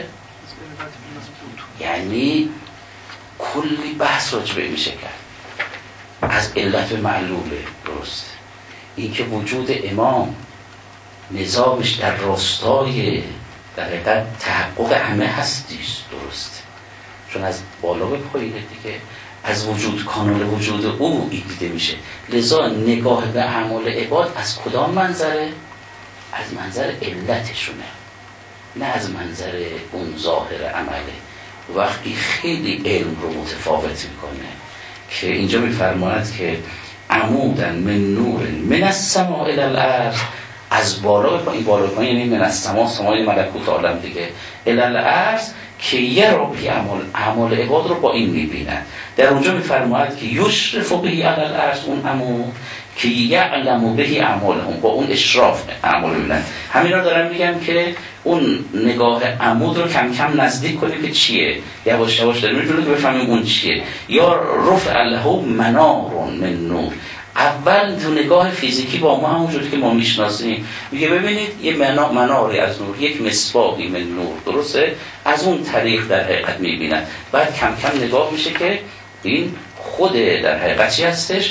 یعنی کلی بحث راجبه میشه کرد، از علت معلوله. درست؟ این که وجود امام نظامش در راستای در حقیقت تحقق همه هستیست. درست؟ چون از بالا به پایینه دیگه، از وجود کانال وجود او دیده میشه. لذا نگاه به اعمال عباد از کدام منظره؟ از منظر علتشونه، نه از منظر اون ظاهر عمله. وقتی خیلی علم رو متفاوت میکنه که اینجا میفرماید که عمودن من نور من السماء الی الارض، از بالا به پایین، بالا به پایین، یعنی من السماء، سمای ملکوت عالم دیگه، الی الارض که یرا بهی اعمال عباد رو با این میبینن. در اونجا میفرماید که یشرف بهی علی الارض، اون عمود که یعلم بهی اعمالهم، با اون اشراف اعمال میبینن. همین رو دارم میگم که اون نگاه عمود رو کم کم نزدیک کنیم که چیه، یواش یواش داریم میتونیم بفهمیم اون چیه. یا رفع له منار من نور، اول تو نگاه فیزیکی با ما همونجوری که ما میشناسیم میگه ببینید یه مناری از نور، یک مصباحی من نور، درسته؟ از اون طریق در حقیقت میبینن. بعد کم کم نگاه میشه که این خود در حقیقت چی هستش؟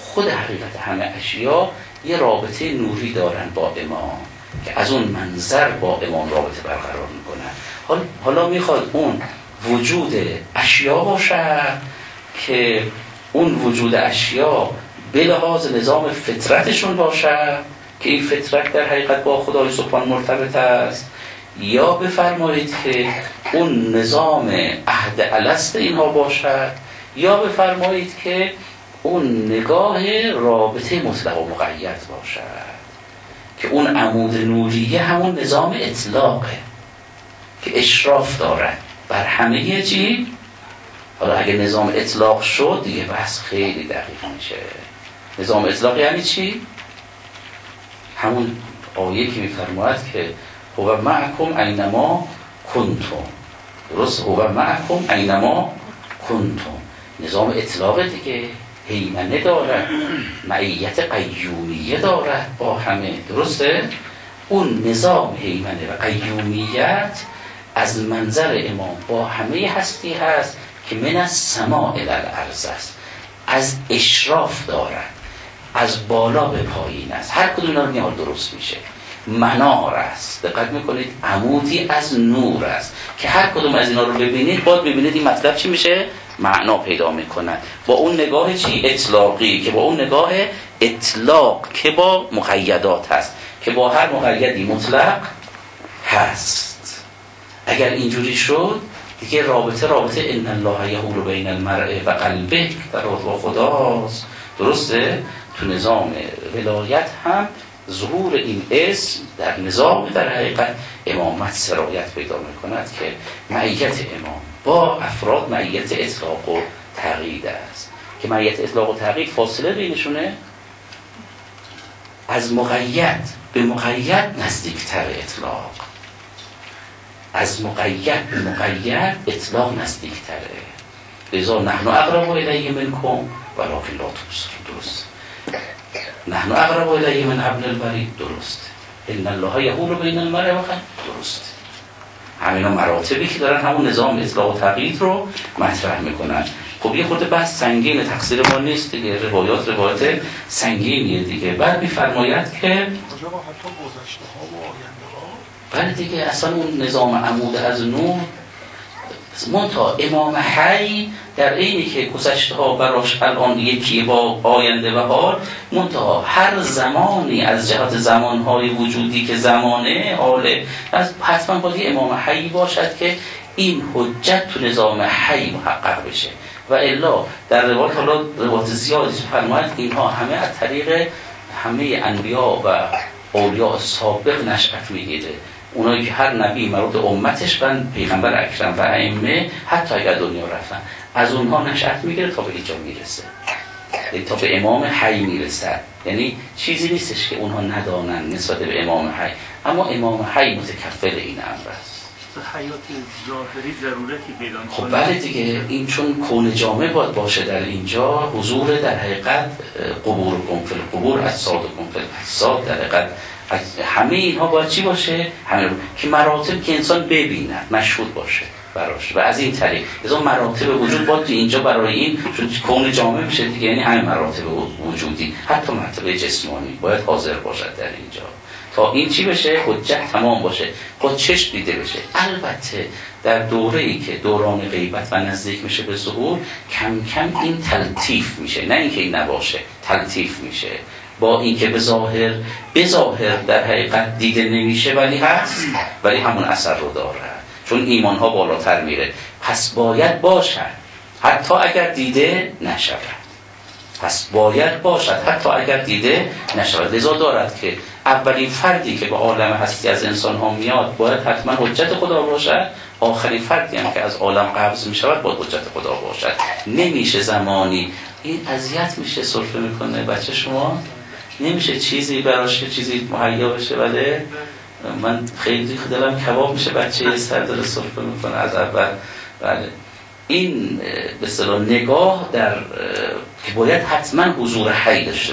خود حقیقت همه اشیا یه رابطه نوری دارن با امام که از اون منظر با امام رابطه برقرار میکنن. حالا میخواد اون وجود اشیا باشه که اون وجود اشیا به لحاظ نظام فطرتشون باشه که این فطرت در حقیقت با خدای سبحان مرتبط است، یا بفرمایید که اون نظام عهد الست اینها باشد، یا بفرمایید که اون نگاه رابطه مطلق و مقید باشد که اون عمود نوریه همون نظام اطلاقه که اشراف داره بر همه چی. حالا اگه نظام اطلاق شد دیگه بحث خیلی دقیق میشه. نظام اطلاق یعنی چی؟ همون آیه که میفرماید که هو معکم اینما کنتم. درست؟ هو معکم اینما کنتم. نظام اطلاق دیگه، هیمنه داره، معیت قیومیه داره با همه. درسته؟ اون نظام هیمنه و قیومیت از منظر امام با همه هستی هست که من از سما الی الارض است، از اشراف دارد، از بالا به پایین است. هر کدوم اینا رو میاد درست میشه. منار است، دقت میکنید، عمودی از نور است که هر کدوم از اینا رو ببینید باید ببینید این مطلب چی میشه، معنا پیدا میکنن با اون نگاه چی اطلاقی، که با اون نگاه اطلاق که با مقیدات هست، که با هر مقیدی مطلق هست. اگر اینجوری شد دیگه رابطه ان الله یحول بین المرء و قلبه در رابطه با خداست. درسته؟ تو نظام ولایت هم ظهور این اسم در نظام در حقیقت امامت سرایت پیدا میکند که معیت امام با افراد معیت اطلاق و تقیید است، که معیت اطلاق و تقیید فاصله بینشونه از مقید به مقید نزدیکتر اطلاق، از مقید به مقید اطلاق نزدیکتره. لذا نحن اقرب الیه منکم ولکن لا تبصرون. درست؟ نحن اقرب الیه من حبل الورید. درست؟ ان الله یحول بین المرء و قلبه. درست؟ همینا مراتبی که دارن همون نظام اطلاق و تقیید رو مطرح میکنن. خب یه خورده بحث سنگین، تقصیر ما نیست دیگه، روایات سنگینیه دیگه. بعد میفرماید که حتی گذشته ها و آینده ها، بله دیگه، اصلا اون نظام عمود از نور منتها امام حی در اینی که گذشته ها براش الان یکی با آینده و حال، منتها هر زمانی از جهت زمانهای وجودی که زمانه حاله از حتما باید امام حی باشد که این حجت تو نظام حی محقق بشه. و الا در روایت، حالا روایت زیادی فرماید اینها همه از طریق همه انبیا و اولیاء سابق نشأت میگیره. اونایی که هر نبی مربوط امتش و پیغمبر اکرم و ائمه حتی اگر دنیا رفتن از اونها نشأت میگیره تا به اینجا میرسه، تا به امام حی میرسه. یعنی چیزی نیستش که اونها ندانن نسبت به امام حی، اما امام حی متکفل این امر است. حیات ظاهری ضرورتی پیدا کنه. خب بله دیگه، این چون کون جامع باید باشه در اینجا، حضور در حقیقت قبور کنفل قبور، اجساد کنفل اجساد، در حقیقت همه اینها باید چی باشه؟ همه که مراتب که انسان ببیند مشهود باشه براش و از این طریق ازا مراتب وجود باید اینجا برای این چون کون جامع میشه دیگه، یعنی همه مراتب وجودی حتی مرتبه جسمانی باید حاضر باشد در اینجا تا این چی بشه؟ حجت تمام باشه، با چشم دیده بشه. البته در دوره‌ای که دوران غیبت و نزدیک میشه به ظهور، کم کم این تلطیف میشه، نه اینکه این نباشه، تلطیف میشه با اینکه به ظاهر در حقیقت دیده نمیشه ولی هست، ولی همون اثر رو داره چون ایمانها بالاتر میره. پس باید باشد حتی اگر دیده نشود، لذا دارد که اولین فردی که به عالم هستی از انسان ها میاد باید حتما حجت خدا باشد، آخرین فردی هم که از عالم قبض میشود باید حجت خدا باشد. نمیشه زمانی این اذیت میشه، سرفه میکنه بچه شما، نمیشه چیزی براش چیزی مهیا بشه. ولی من خیلی دلم کباب میشه بچه یه سر داره سرفه میکنه از اول. بله این به اصطلاح نگاه در که باید حتما حضور حی داشته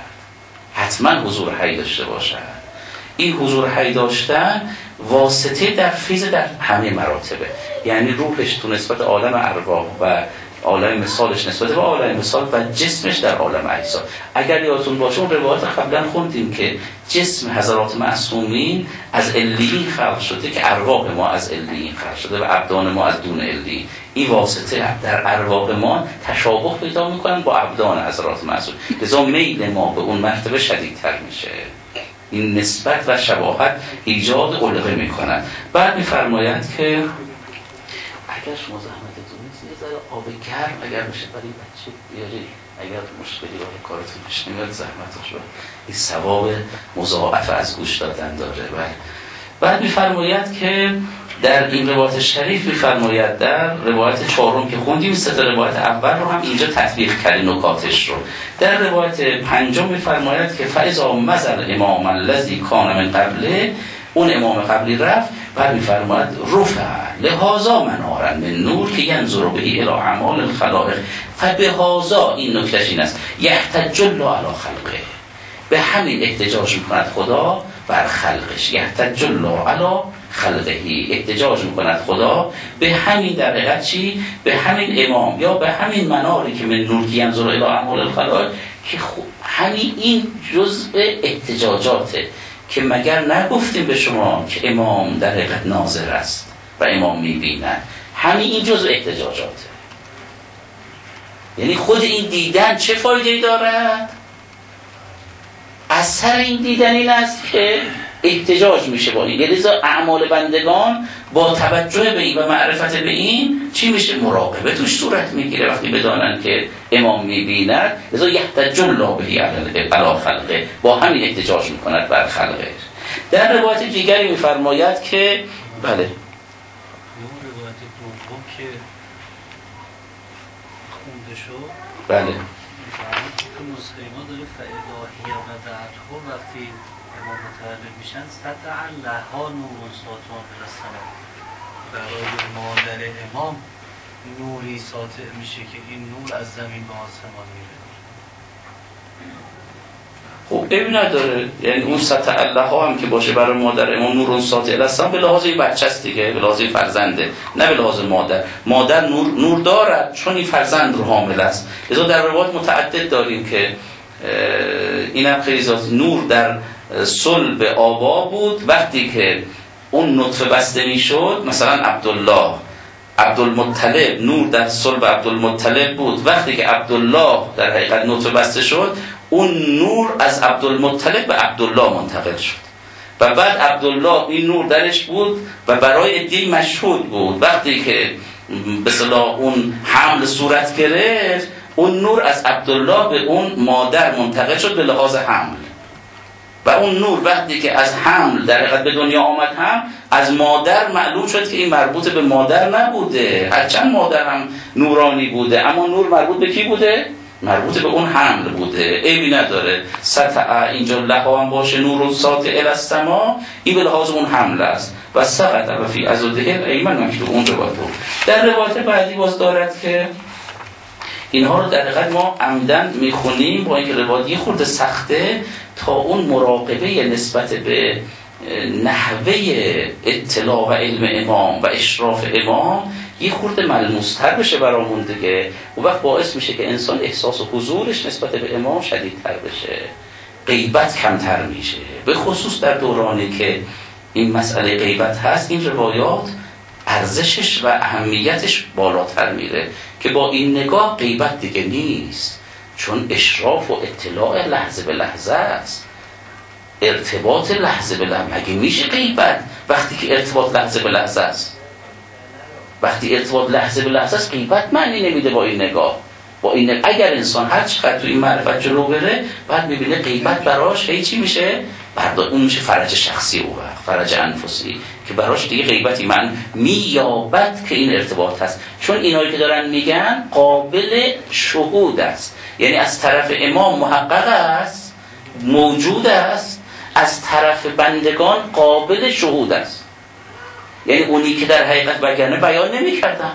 باشه، این حضور حی داشتن واسطه در فیض در همه مراتبه، یعنی روحش تو نسبت عالم ارواح و عالم مثالش نسبت به عالم مثال و جسمش در عالم اجزا. اگر یادتون باشه اون روایات قبلا خوندیم که جسم حضرات معصومین از علیین خلق شده که ارواح ما از علیین خلق شده و ابدان ما از دون علیین. این واسطه در ارواح ما تشابه پیدا میکنن با ابدان حضرات معصوم، لذا میل ما به اون مرتبه شدیدتر میشه. این نسبت و شباهت ایجاد علقه میکنن. بعد میفرماید که اگر شما زحمتتون نیست یه ذره آب گرم اگر بشه برای بچه بیاری، اگر مشکلی برای کارتون پیش نمیاد زحمتش رو، این ثواب مضاعف از گوش دادن داره. بعد میفرماید که در این روایت شریف میفرماید در روایت 4 که خوندیم، 3 روایت اول رو هم اینجا تطبیق کردیم نکاتش رو. در روایت 5 میفرماید که فاذا مزل امام الذی کان من قبله، اون امام قبلی رفت، بعد میفرماید رفع لهذا منارا من نور که ینظر به الی اعمال الخلائق فبهذا، این نکتهش این است، یحتج الله علی خلقه، به همین احتجاج میکند خدا بر خلقش. یحتج الله علی خلقه، احتجاج میکند خدا به همین در حقیقت چی؟ به همین امام یا به همین مناری که من نور که ینظر الی اعمال الخلائق، که همین این جزء احتجاجاته که مگر نگفتیم به شما که امام در حقیقت ناظر است و امام میبیند. همین این جزء احتجاجاته. یعنی خود این دیدن چه فایده‌ای دارد؟ اثر این دیدن این است که احتجاج میشه با این. لذا اعمال بندگان با توجه به این و معرفت به این چی میشه؟ مراقبه توش صورت میگیره وقتی بدانن که امام میبیند. لذا یحتج الله به علی خلقه، با همین احتجاج میکند بر خلقه. در روایت دیگری میفرماید که بله، روایت دوم که خونده شد، بله، که نسخه ما داره فالهی و دعته، وقتی امام متولد میشن سطع لها نور ساطع السماء، برای مادر امام نوری ساطع میشه که این نور از زمین به آسمان میره. خب عیب نداره، یعنی اون سطح لها هم که باشه برای مادر امام نور ساطع السماء، به لحاظ بچه است دیگه، به لحاظ فرزنده، نه به لحاظ مادر. مادر نور دارد چون این فرزند رو حامل است. لذا در روایات متعدد داریم که اینم خیلی زیاد نور در صلب آبا بود، وقتی که اون نطفه بسته میشد، مثلا عبدالمطلب نور در صلب عبدالمطلب بود، وقتی که عبدالله در حقیقت نطفه بسته شد، اون نور از عبدالمطلب به عبدالله منتقل شد و بعد عبدالله این نور درش بود و برای دین مشهود بود. وقتی که به اصطلاح اون حمل صورت گرفت، اون نور از عبدالله به اون مادر منتقل شد به لحاظ حمل، و اون نور وقتی که از حمل در حقیقت به دنیا آمد هم از مادر معلوم شد که این مربوط به مادر نبوده، هرچند مادر هم نورانی بوده اما نور مربوط به کی بوده؟ مربوط به اون حمل بوده. عیبی نداره سطع اینجا لها هم باشه نور ساطع الی السماء، این به لحاظ اون حمل است. و سقط و فی عضده ایمن مکتوب. اون روایت در روایت بعدی باز دارد که اینها رو در حقیقت ما عمدن میخونیم با اینکه روایت خورده سخته تا اون مراقبه نسبت به نحوه اطلاع و علم امام و اشراف امام یه خورده ملموس‌تر بشه برامون دیگه. اون وقت باعث میشه که انسان احساس و حضورش نسبت به امام شدیدتر بشه، غیبت کمتر میشه. به خصوص در دورانی که این مسئله غیبت هست، این روایات ارزشش و اهمیتش بالاتر میره که با این نگاه غیبت دیگه نیست، چون اشراف و اطلاع لحظه به لحظه است، ارتباط لحظه به لحظه. مگه میشه غیبت وقتی که ارتباط لحظه به لحظه است؟ وقتی ارتباط لحظه به لحظه است غیبت معنی نمیده با این نگاه. با این نگاه اگر انسان هر چقدر تو این معرفت جلو بره، بعد میبینه غیبت براش هیچی میشه، اون میشه فرج شخصی او، فرج انفسی، که براش دیگه غیبتی من مییابد که این ارتباط هست. چون اینایی که دارن میگن قابل شهود است، یعنی از طرف امام محقق است، موجود است، از طرف بندگان قابل شهود است. یعنی اونی که در حقیقت بگنه بیان نمی‌کردن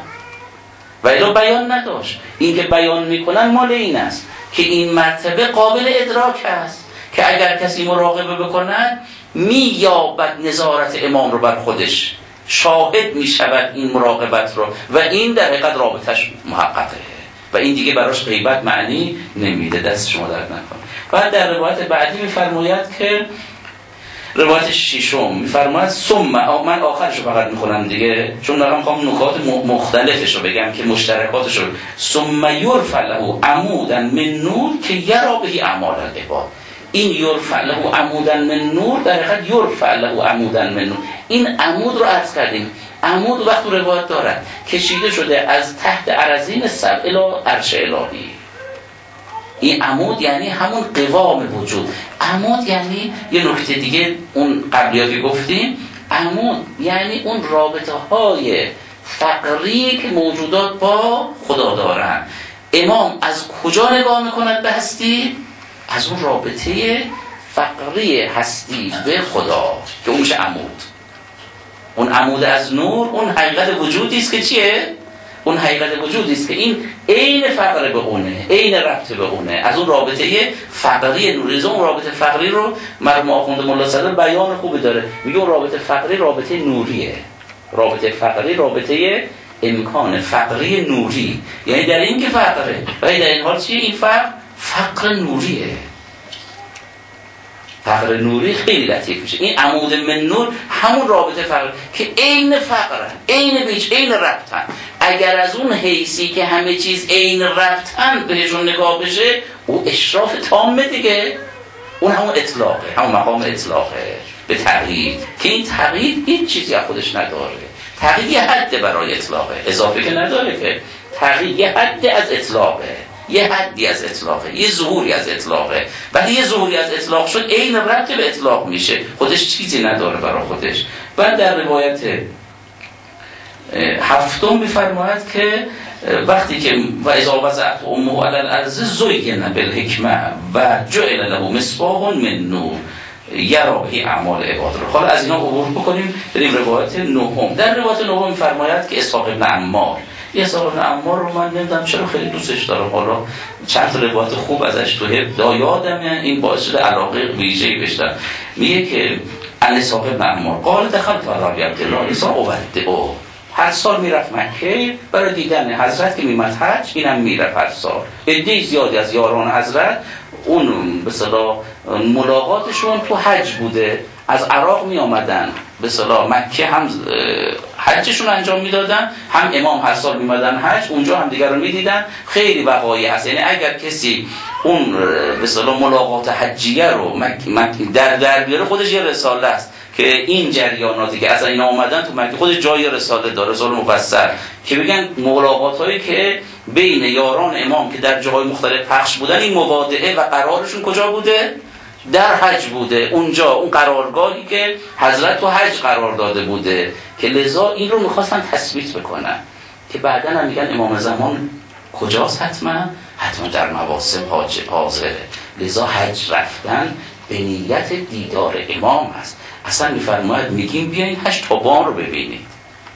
و الا بیان نداشت. این که بیان میکنن مال این است که این مرتبه قابل ادراک است که اگر کسی مراقبه بکند مییابد نظارت امام رو بر خودش، شاهد میشود این مراقبت رو و این در حقیقت رابطش محققه. و این دیگه براش غیبت معنی نمیده. دست شما درد نکنه. بعد در روایت بعدی میفرماید که روایت ششم میفرماید من آخرش رو فقط میخونم دیگه چون دارم میخوام نکات مختلفش رو بگم که مشترکاتش رو. ثم یرفع له عمودا من نور که یرا به اعمال العباد. این یرفع له عمودا من نور در حقیقت یرفع له عمودا من نور. این عمود رو عرض کردیم. عمود وقت روایت دارد کشیده شده از تحت ارضین سبع الی عرش الهی. این عمود یعنی همون قوام وجود. عمود یعنی یه نکته دیگه اون قبلی‌ها که گفتیم، عمود یعنی اون رابطه های فقری که موجودات با خدا دارن. امام از کجا نگاه میکند به هستی؟ از اون رابطه فقری هستی به خدا که اون میشه عمود. اون عمود از نور اون حقیقت وجودی است که چیه؟ اون حقیقت وجودی است که این عین فقر به اونه، عین ربط به اونه. از اون رابطه فقری نوریزه، اون رابطه فقری رو مرحوم آخوند ملا صدر بیان خوبی داره. میگه اون رابطه فقری رابطه نوریه. رابطه فقری رابطه امکان فقری نوری، یعنی در این که فقره ولی در این حال چیه؟ این فقر نوریه. فقر نوری خیلی لطیف میشه. این عمود من نور همون رابطه فقر که عین فقرن، عین بیچ، عین ربطن. اگر از اون حیثی که همه چیز عین ربطن بهشون نگاه بشه، او اشراف تامه دیگه. اون همون اطلاقه، همون مقام اطلاقه به تقیید که این تقیید هیچ چیزی از خودش نداره. تقیید یه حد برای اطلاقه، اضافه که نداره که. تقیید یه حد از اطلاقه، یه حدی از اطلاقه، یه ظهوری از اطلاقه. ولی یه ظهوری از اطلاق شد عین ربط به اطلاق میشه، خودش چیزی نداره برای خودش. بعد در روایت هفتم میفرماید که وقتی که و اذا وضعت امه علی الارض زین بالحکمه و جعل له مصباح من نور یرا به اعمال عباد. رو حالا از اینا عبور بکنیم بریم روایت نهم. در روایت نهم میفرماید که اسحاق بن عمار، اسحاق بن عمار رو من نمیدونم چرا خیلی دوستش دارم، حالا چند روایت خوب ازش تو یادمه، این باعث شده علاقه ویژه‌ای بهش دارم. میگه که ان اسحاق بن عمار قال دخلت علی عبدالله ایسا اودعه. هر سال میرفت مکه برای دیدن حضرت که میمد حج، اینم میرفت هر سال. عده زیادی از یاران حضرت اون به اصطلاح ملاقاتشون تو حج بوده، از عراق می آمدن به اصطلاح مکه، هم حجشون انجام میدادن، هم امام هر سال میمدن حج، اونجا هم دیگر رو میدیدن. خیلی وقایع هست، یعنی اگر کسی اون به اصطلاح ملاقات حجیه رو در بیاره خودش یه رساله است که این جریاناتی که از اینا اومدن تو مکه خودش جای رساله داره، رساله مفصل که بگن ملاقاتایی که بین یاران امام که در جاهای مختلف پخش بودن، این موادعه و قرارشون کجا بوده؟ در حج بوده. اونجا اون قرارگاهی که حضرت تو حج قرار داده بوده، که لذا این رو میخواستن تثبیت بکنن که بعداً هم میگن امام زمان کجاست؟ حتما در مواسم حاضره. لذا حج رفتن به نیت دیدار امام هست. اصلا میفرماید میگیم بیاین حج تا ما رو ببینید.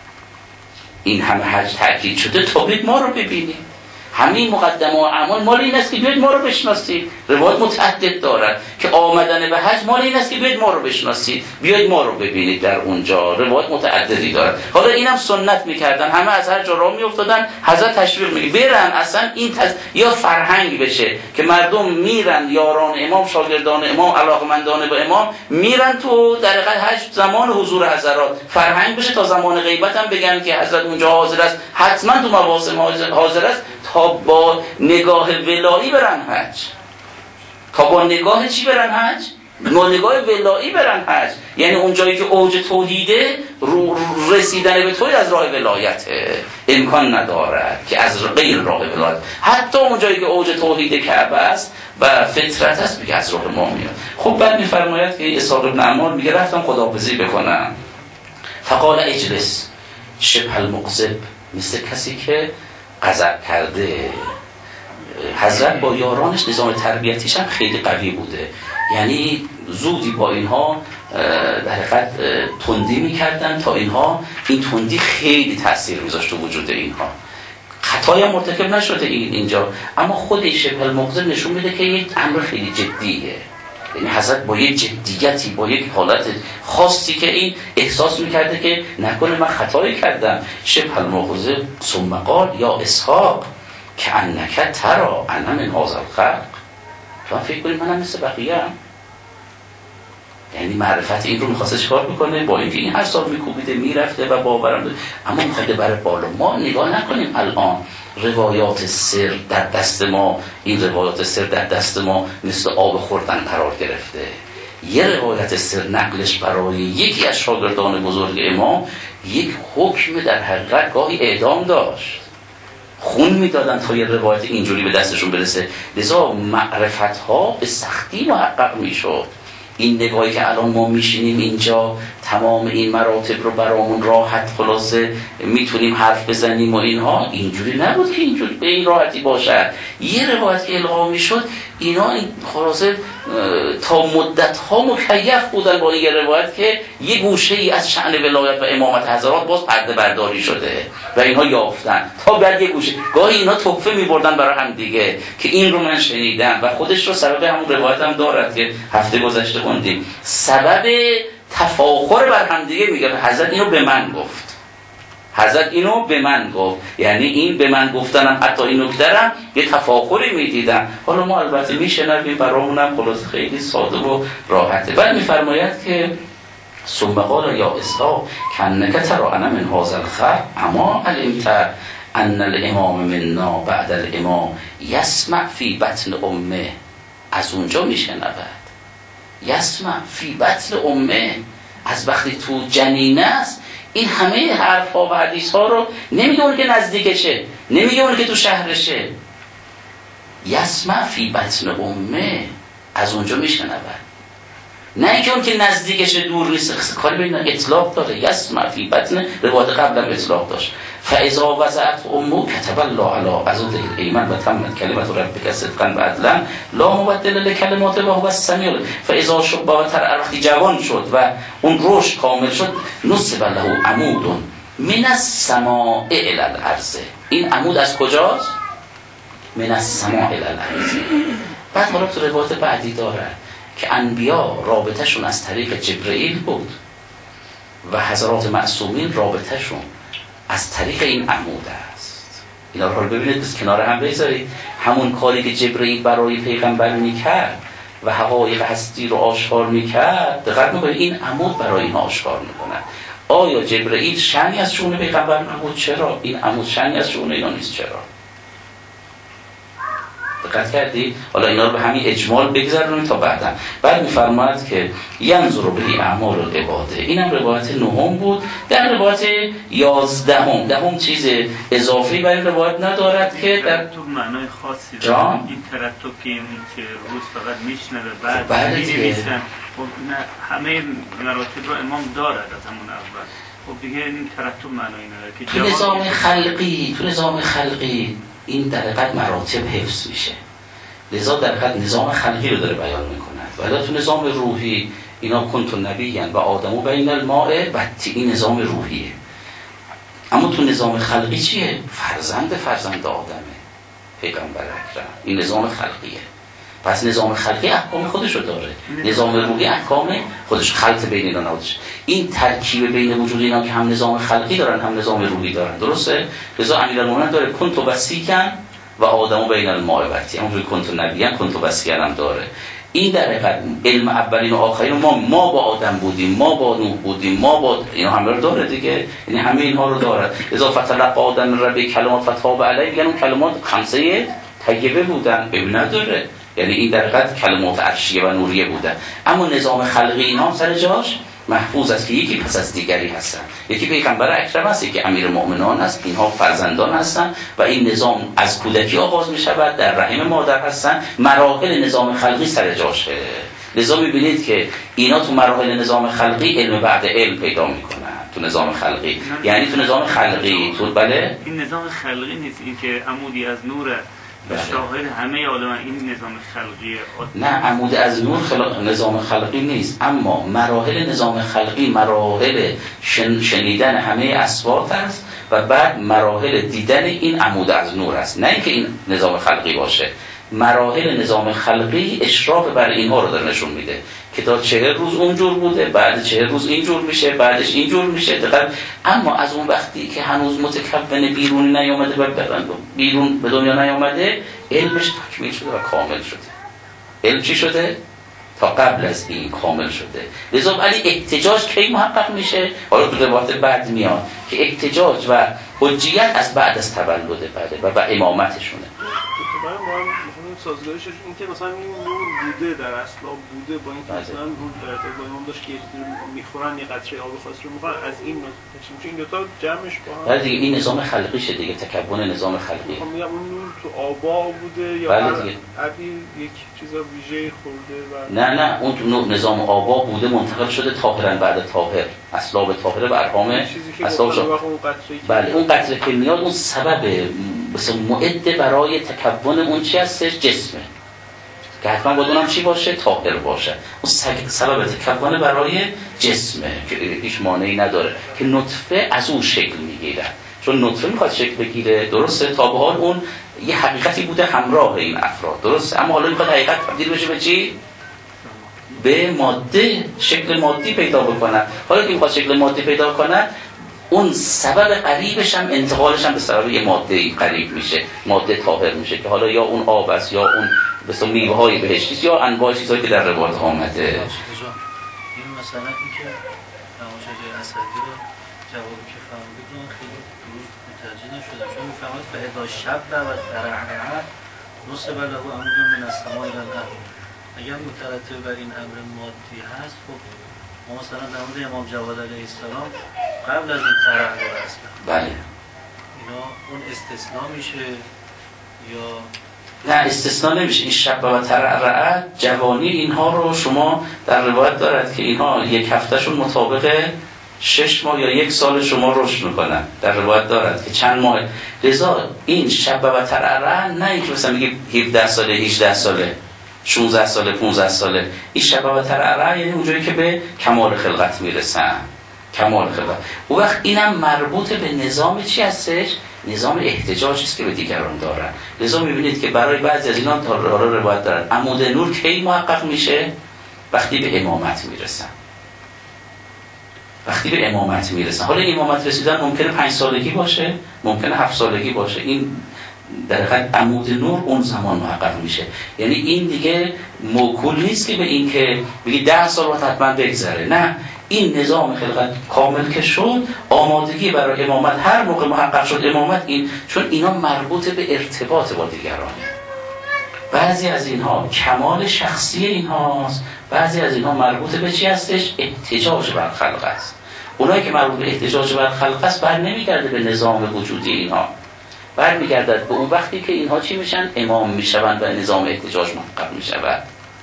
این همه حج تأکید شده تا بیاید ما رو ببینید. همین مقدمه و اعمال مال این است که بیاید ما رو بشناسید. روایت متعدد دارد که آمدن به حج مال این است که بیاید ما رو بشناسید، بیاید ما رو ببینید. در اونجا روایت متعددی دارد. حالا اینم سنت میکردن، همه از هر جا راه میافتادن، حضرت تشویق میگه برن. اصلا این یا فرهنگ بشه که مردم میرن، یاران امام، شاگردان امام، علاقمندان به امام میرن تو در حج زمان حضور حضرات، فرهنگ بشه تا زمان غیبت هم بگن که حضرت اونجا حاضر است، حتما تو مواسم حاضر است، تا با نگاه ولایی برن حج. تا با نگاه چی برن حج؟ با نگاه ولایی برن حج. یعنی اون جایی که اوج توحیده، رسیدن به توحید از راه ولایته امکان ندارد که از غیر راه ولایت. حتی اون جایی که اوج توحید کعبه است و فطرت است میگه از راه ما میاد. خب بعد میفرماید که اسحاق بن عمار میگه رفتم خداحافظی بکنم، فقال اجلس شبه المغضب، مثل کسی که غضب کرده. حضرت با یارانش نظام تربیتیش هم خیلی قوی بوده، یعنی زودی با اینها در حقیقت تندی میکردن تا اینها این تندی خیلی تاثیر میذاشت تو وجود اینها. خطایی هم مرتکب نشده اینجا، اما خود شبه المغضب نشون میده که یک امر خیلی جدیه. یعنی حضرت با یک جدیتی، با یک حالت خاصی که این احساس میکرده که نکنه من خطایی کردم. شبه المغضب ثم قال یا اسحاق که انک ترا انا من هذا الخلق، تو فکر کنی منم مثل بقیه ام. یعنی معرفت این رو میخواسته چکار بکنه؟ با اینکه این هر سال میکوبیده میرفته و باورم داره، اما میخواد بره بالا. ما نگاه نکنیم الان روایات سر در دست ما، این روایات سر در دست ما مثل آب خوردن قرار گرفته. یه روایت سر نقلش برای یکی از شاگردان بزرگ امام یک حکم در حقیقت گاهی اعدام داشت، خون میدادن تا یه روایت اینجوری به دستشون برسه. لذا معرفت ها به سختی محقق میشد. این نگاهی که الان ما میشینیم اینجا تمام این مراتب رو برامون راحت خلاصه میتونیم حرف بزنیم و اینها، اینجوری نبود که اینجوری به این راحتی باشد. یه روایت که القا میشد اینا خلاصه تا مدت ها مکیف بودن با این روایت که یه گوشه ای از شأن ولایت و امامت حضرات باز پرده برداری شده و اینها یافتن تا بر یه گوشه. گاهی اینا تحفه میبردن برای هم دیگه که این رو من شنیدم و خودش رو سبب همون روایت هم دارد که هفته گذشته خوندیم، سبب تفاخر بر هم دیگه میگه حضرت اینو به من گفت، حضرت اینو به من گفت. یعنی این به من گفتنم حتی این نکترم یه تفاخری میدیدم. حالا ما البته میشنویم برامونم خلاص خیلی ساده و راحته. بعد میفرماید که ثم قال یا اسحاق کانک ترا انا من هذا الخلق اما علمت ان الامام منا بعد الامام یسمع فی بطن امه. از اونجا میشنود یسمع فی بطن امه، از وقتی تو جنینه است این همه حرف ها و حدیث ها رو نمیگه اون که نزدیکشه، نمیگه اون که تو شهرشه. یسمع فی بطن امه، از اونجا میشنود، نه اینکه اون که نزدیکشه دور نیست. کاری به این اطلاق داره. یسمع فی بطن، روایت قبلم اطلاق داشت. فاذا وضعت امه كتب الله علی عضده الایمن و تمت کلمت ربک صدقا و عدلا لا مبدل لکلماته و هو السمیع. فاذا شب و تر وقتی جوان شد و اون رشد کامل شد، نصب له عمود من السماء الی الارض. این عمود از کجاست؟ من السماء الی الارض. بعد حالا تو روایت بعدی داره که انبیا رابطهشون از طریق جبرئیل بود و حضرات معصومین رابطهشون از طریق این عمود است. اینا رو ببینید، بس کنار هم بذارید. همون کاری که جبرئیل برای پیغمبر میکرد و حقایق هستی رو آشکار میکرد، دقت میکنید این عمود برای این آشکار میکنه. آیا جبرئیل شأنی از شؤون پیغمبر نبود؟ چرا؟ این عمود شأنی از شؤون اینا نیست؟ چرا؟ دقت کردی؟ حالا اینا رو به همین اجمال بگذارونیم تا بعدا. بعد میفرماید که ینظر به اعمال العباده. اینم روایت 9 بود. در روایت 11 دهم چیز اضافی برای روایت ندارد که در تو معنای خاصی داره. این ترتب که روز فقط میشنوه بعد می‌نویسن، خب نه همه مراتب رو امام دارد از همون اول. خب دیگه این ترتب معنایی نداره که تو نظام خلقی این در حقیقت مراتب حفظ میشه. لذا در حقیقت نظام خلقی رو داره بیان میکند. ولی تو نظام روحی اینا کنت نبیین و آدمو بین الماء، این نظام روحیه. اما تو نظام خلقی چیه؟ فرزند آدمه، پیغمبر اکرم. این نظام خلقیه. پس نظام خلقی احکام خودش رو داره، نظام روحی احکام خودش. خلط بین اینا نبودش. این ترکیب بین وجود اینا که هم نظام خلقی دارن هم نظام روحی دارن، درسته؟ لذا امیرالمومنین داره کنت وسیکن و آدمو بین الماء وتی، همونجوری کنت نبیین کنت وسیکن هم داره. این در حقیقت علم اولین و آخرین ما با آدم بودیم، ما با نوح بودیم، ما با اینا همه رو داره دیگه. یعنی همه اینها رو داره. لذا فتلقى آدم ربی کلمات فتاب علیه، میگن اون کلمات خمسه طیبه بودن، اب نداره. یعنی این در حقیقت کلمات عرشیه و نوریه بودن. اما نظام خلقی اینا سر جاش محفوظ است که یکی پس از دیگری هستن. یکی پیغمبر اکرم است، یکی امیر مؤمنان است، اینها فرزندان هستن و این نظام از کودکی آغاز می شود، در رحم مادر هستن. مراحل نظام خلقی سر جاشه. لذا می‌بینید که اینا تو مراحل نظام خلقی علم بعد علم پیدا میکنن تو نظام خلقی. یعنی تو نظام خلقی تو بله این نظام خلقی نیست، این که عمودی از نور شاهد همه عالم، این نظام خلقیه. نه، عمود از نور نظام خلقی نیست، اما مراحل نظام خلقی مراحل شنیدن همه اصوات است و بعد مراحل دیدن این عمود از نور است، نه اینکه این نظام خلقی باشه. مراحل نظام خلقی اشراف بر اینها رو داره نشون میده که تا 40 روز اونجور بوده، بعد 40 روز اینجور میشه، بعدش اینجور میشه. اما از اون وقتی که هنوز متکون بیرونی نیامده و بیرون به دنیا نیامده، علمش تکمیل شده و کامل شده. علم چی شده؟ تا قبل از این کامل شده. لذا ولی احتجاج کی محقق میشه؟ حالا تو روایت بعد میاد که احتجاج و حجیت از بعد از تولد بله و امامتشونه. برای ما هم سازگاریش این که مثلا این نور بوده در اسلام بوده با این که مثلا رو در با امام داشت که میخورن یه قطره آب خاص رو میخورن از این نوع این دوتا جمعش با هم. دیگه این نظام خلقیشه دیگه، تکون نظام خلقیه. میگم اون نور تو آبا بوده یا ابی یک چیزا ویژه‌ای خورده و نه اون تو نظام آبا بوده منتقل شده طاهرا بعد طاهر، اسلاب طاهره و ارحام اسلاب شد. بله اون قطره که میاد اون سبب مثلا معده برای تکون اون چی هستش؟ جسمه که حتما باید اونم چی باشه؟ طاهر باشه. اون سبب تکون برای جسمه که هیچ مانعی نداره که نطفه از اون شکل میگیره، چون نطفه میخواد شکل بگیره درسته. تا به حال اون یه حقیقتی بوده همراه این افراد درسته، اما حالا میخواد حقیقت تبدیل بشه به چی؟ به ماده، شکل مادی پیدا بکنن. حالا که میخواد شکل مادی پیدا کنن، اون سبب قریبش هم انتقالش هم به سبب یه ماده قریب میشه، ماده طاهر میشه که حالا یا اون آب است یا اون مثلا میوه‌های بهشتی یا انواع چیزایی که در روایت آمده. این مثلا اینکه نمایش‌های اسدی رو جوابی که فهمیدن خیلی درست متوجه نشده، چون میفهمد فاذا شب و ترعرع نصب له عمود من السماء الى الارض. اگر مترتب بر این امر مادی هست، خب ما مثلا در مورد امام جواد علیه السلام قبل از این ترعرع هست. بله اینا اون استثناء میشه یا نه استثناء نمیشه. این شب و ترعرع جوانی اینها رو شما در روایت دارد که اینها یک هفتهشون مطابق 6 ماه یا 1 سال شما رشد میکنن، در روایت دارد که چند ماه. لذا این شب و ترعرع نه اینکه مثلا میگه 17 ساله 18 ساله 16 ساله 15 ساله، این شب و ترعرع یعنی اونجوری که به کمال خلقت میرسن، کمال خلقت. اون وقت اینم مربوط به نظام چی هستش؟ نظام احتجاجی است که به دیگران دارن. لذا میبینید که برای بعضی از اینا روایت دارن عمود نور کی محقق میشه؟ وقتی به امامت میرسن. وقتی به امامت میرسن. حالا امامت رسیدن ممکنه 5 سالگی باشه، ممکنه 7 سالگی باشه. این در حقیقت عمود نور اون زمان محقق میشه. یعنی این دیگه موکول نیست که به این که بگی 10 سال وقت حتما بگذره. نه، این نظام خلقت کامل که شد، آمادگی برای امامت هر موقع محقق شد امامت این، چون اینا مربوط به ارتباط با دیگرانه. بعضی از اینها کمال شخصی اینهاست، بعضی از اینها مربوط به چی هستش؟ احتجاج بر خلق است. اونایی که مربوط به احتجاج بر خلق است بر نمیگرده به نظام وجودی اینها، بر میگردد به اون وقتی که اینها چی میشن؟ امام میشوند و نظام احتجاج محقق میشود.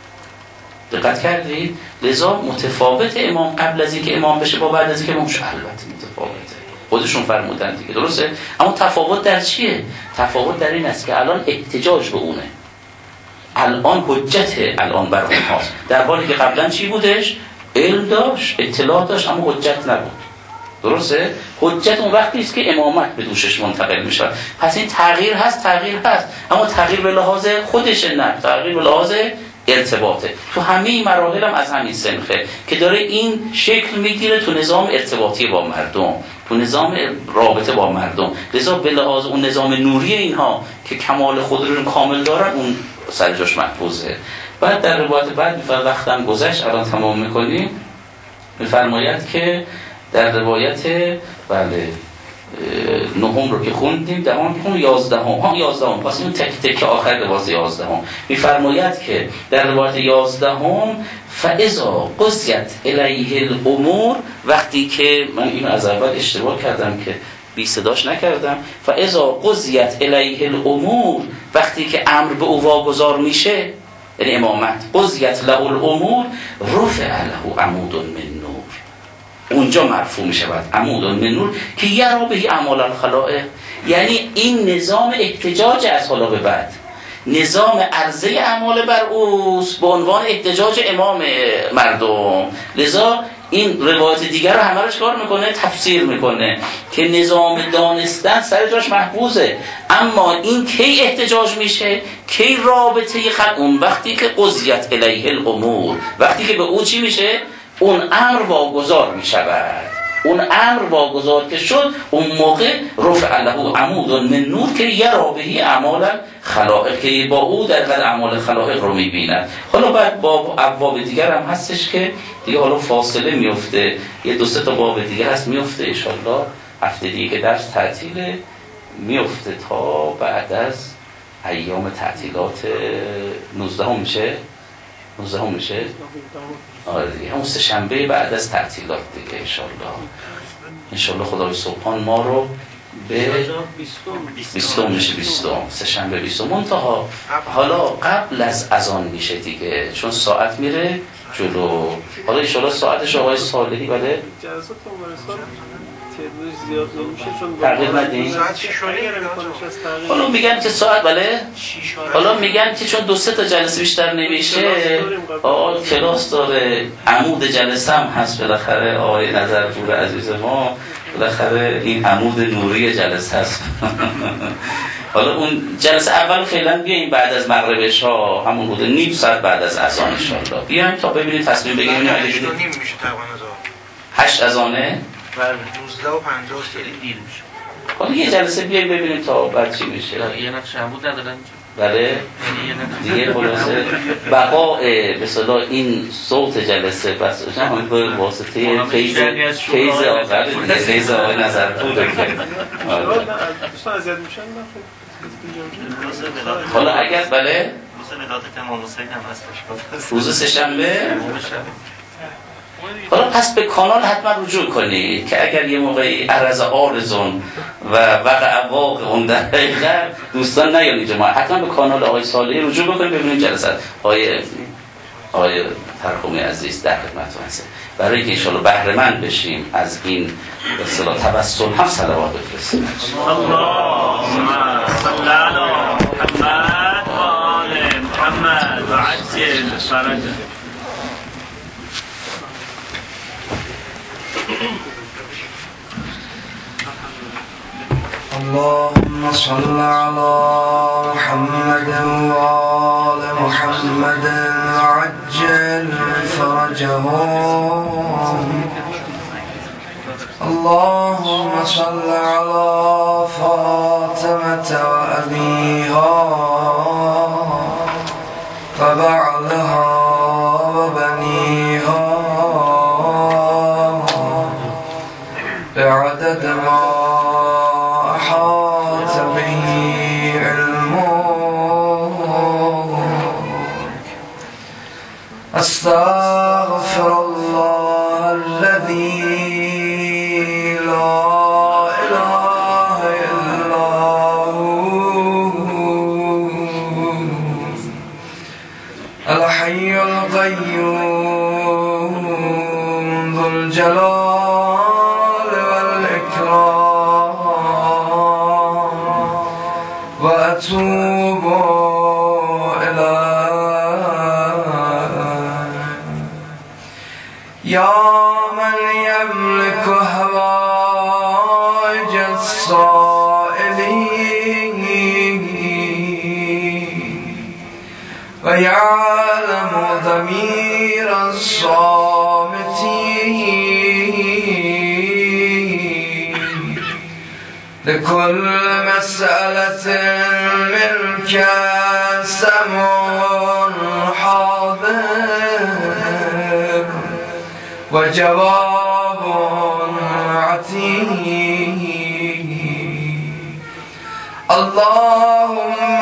دقت کردید؟ لذا متفاوت امام قبل از اینکه امام بشه با بعد از اینکه امام شه، البته متفاوته، خودشون فرمودن دیگه درسته. اما تفاوت در چیه؟ تفاوت در این است که الان احتجاج به اونه، الان حجت الان بر اونهاست، در حالی که قبلا چی بودش؟ علم داشت، اطلاع داشت، اما حجت نبود. درسته؟ حجت اون وقتی است که امامت به دوشش منتقل میشه. پس این تغییر هست، تغییر هست، اما تغییر به لحاظ خودشه، نه تغییر به لحاظ ارتباطه. تو همه این مراحل هم از همین سنخه که داره این شکل میگیره تو نظام ارتباطی با مردم، تو نظام رابطه با مردم. لذا به لحاظ اون نظام نوری اینها که کمال خود رو کامل دارن، اون سر جاش محفوظه. بعد در روایت بعد وقتم گذشت، الان تمام میکنیم، میفرماید که در روایت بله 9 رو که خوندیم، 10 رو 11 ها 11 پس این تک آخر روایت 11 میفرماید که در روایت 11 فاذا قضیت الیه الامور، وقتی که من اینو از اول اشتباه کردم که بی صداش نکردم، فاذا قضیت الیه الامور، وقتی که امر به او واگذار میشه، یعنی امامت، قضیت له الامور رفع له عمود من نور، اونجا مرفوع می شود عمود من نور که یرا به اعمال الخلائق. یعنی این نظام احتجاج از حالا به بعد نظام عرضه اعمال بر اوست به عنوان احتجاج امام مردم. لذا این روایت دیگر رو همه رو چکار میکنه؟ تفسیر میکنه که نظام دانستن سر جاش محفوظه، اما این کی احتجاج میشه؟ کی رابطه خلق؟ اون وقتی که قضیت الیه الامور، وقتی که به او چی میشه؟ اون امر واگذار میشود. اون امر واگذار که شد، اون موقع رفع له عمود من نور که یرا بهی اعمال خلائق، که با او در قد اعمال خلائق رو میبیند. حالا بعد باب ابواب دیگر هم هستش که دیگه حالا فاصله میفته، یه 2-3 تا باب دیگه هست میفته انشالله هفته دیگه درس تعطیل میفته تا بعد از ایام تعطیلات 19 میشه 19 میشه آره دیگه، همون سه شنبه بعد از تعطیلات دیگه انشالله خدای سبحان ما رو به 20 میشه 20 سه شنبه 20 منتها حالا قبل از اذان میشه دیگه، چون ساعت میره جلو. حالا انشالله ساعتش آقای صالحی بله جلسات عمرستان تعدادش زیاد نمیشه چون تغییر ندیم. ساعت 6 حالا میگن که ساعت بله، حالا میگن که چون 2-3 تا جلسه بیشتر نمیشه آقا کلاس داره، عمود جلسه هم هست بالاخره آقای نظرپور عزیز ما، بالاخره این عمود نوری جلسه هست. حالا اون جلسه اول فعلا بیایم بعد از مغرب عشاء، همون حدود نیم ساعت بعد از اذان ان شاء الله بیایم تا ببینیم تصمیم بگیریم. نیم میشه تقریبا 8 اذانه بله 19 و 50 دیر میشه. حالا یه جلسه بیایم ببینیم تا بعد چی میشه. یه نقش عمود ندارن بله دیگه خلاصه بقاء به اصطلاح این صوت جلسه بس هم به واسطه فیض آقا فیض آقای نظرپور که دوستان اذیت میشن. حالا اگر بله روز ولادت امام حسین هم هستش روز سه‌شنبه. حالا پس به کانال حتما رجوع کنید که اگر یه موقعی عرض آرزون و وقع واقع اون در حقیقت دوستان نیان اینجا ما حتما به کانال آقای صالحی رجوع بکنید ببینیم جلسه آقای ترحمی عزیز در خدمتتون هست، برای اینکه انشاءالله بهره مند بشیم از این به اصطلاح توسل هم صلوات بفرستیم. اللهم صل علی محمد و آل محمد و عجل فرجه. اللهم صل على محمد وآل محمد وعجل فرجهم. اللهم صل على فاطمة وأبيها وبعلها وبنيها بعدد ما أحاط به علمه. أستغفر الله الذي لا إله إلا هو الحي القيوم ذو الجلال والإكرام، وأتوب يا من يملك هوائج السائلين ويعلم ضمير الصامتين، لكل مسألة منك سمع حاضر وجواب عتيد. اللهم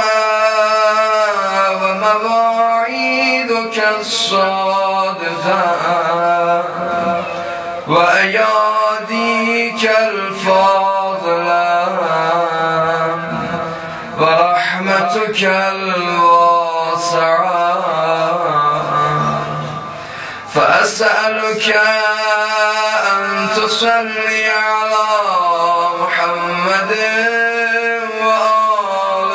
ومواعيدك الصادقة وأياديك الفاضلة ورحمتك الواسعة، فأسألك أن تصلي على محمد وآل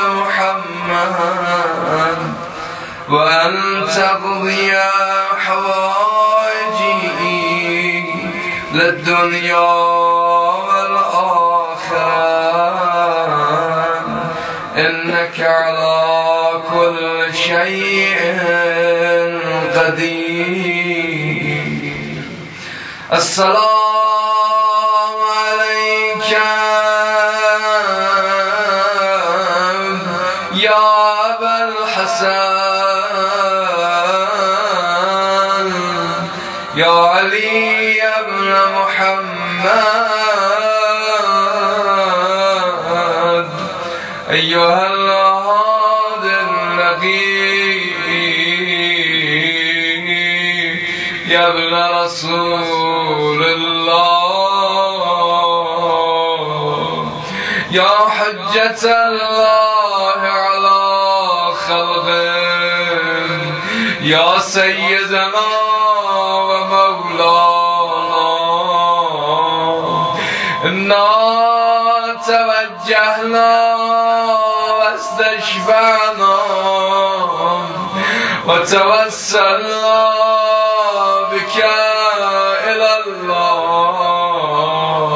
محمد، وأن تقضي حوائجي للدنيا والآخرة إنك على كل شيء قدير. السلام عليك يا أبا الحسن يا علي ابن محمد أيها الهادي النقي يا ابن رسول الله يا حجة الله على خلقه يا سيدنا ومولانا إنا توجهنا واستشفعنا وتوسلنا بك إلى الله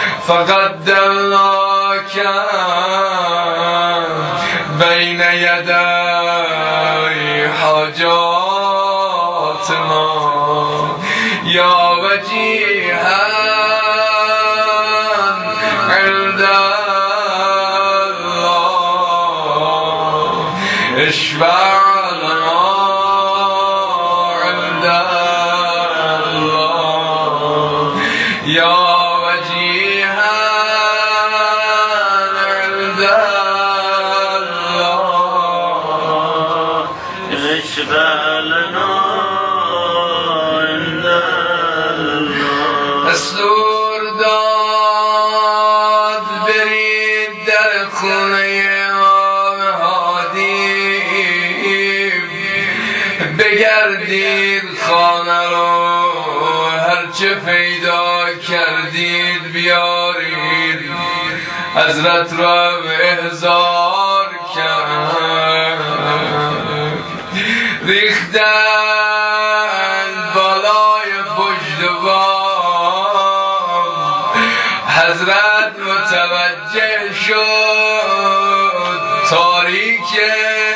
فقدمناك بين يدي حاجاتنا يا وجيها عند الله اشفع لنا عند الله يا وجيها عند الله اشفع لنا عند الله. دستور داد برید در خونه امام هادی بگردید خانه رو هرچه پیدا کردید بیارید حضرت را احضار کرد ریختند بالای پشت بام حضرت متوجه شد تاریکه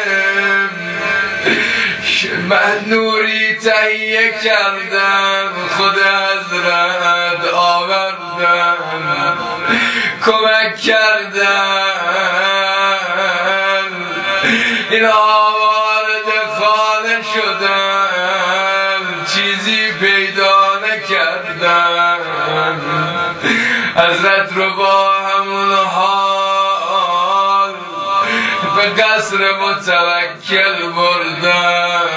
من نوری تهیه کردم خود حضرت آوردم کمک کردم اینا وارد خانه شدم چیزی پیدا نکردم حضرت رو با همون حال به قصر متوکل بردم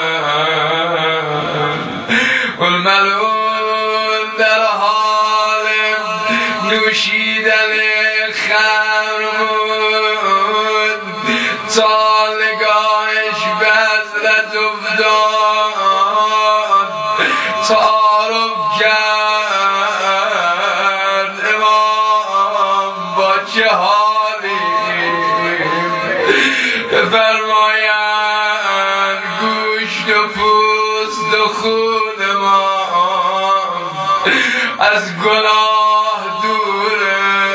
اون ملعون در حال نوشیدن خمر بود تا نگاهش به حضرت افتاد تعارف کرد امام با چه حالی فرمایند گوشت و پوست و خون ما از گناه دوره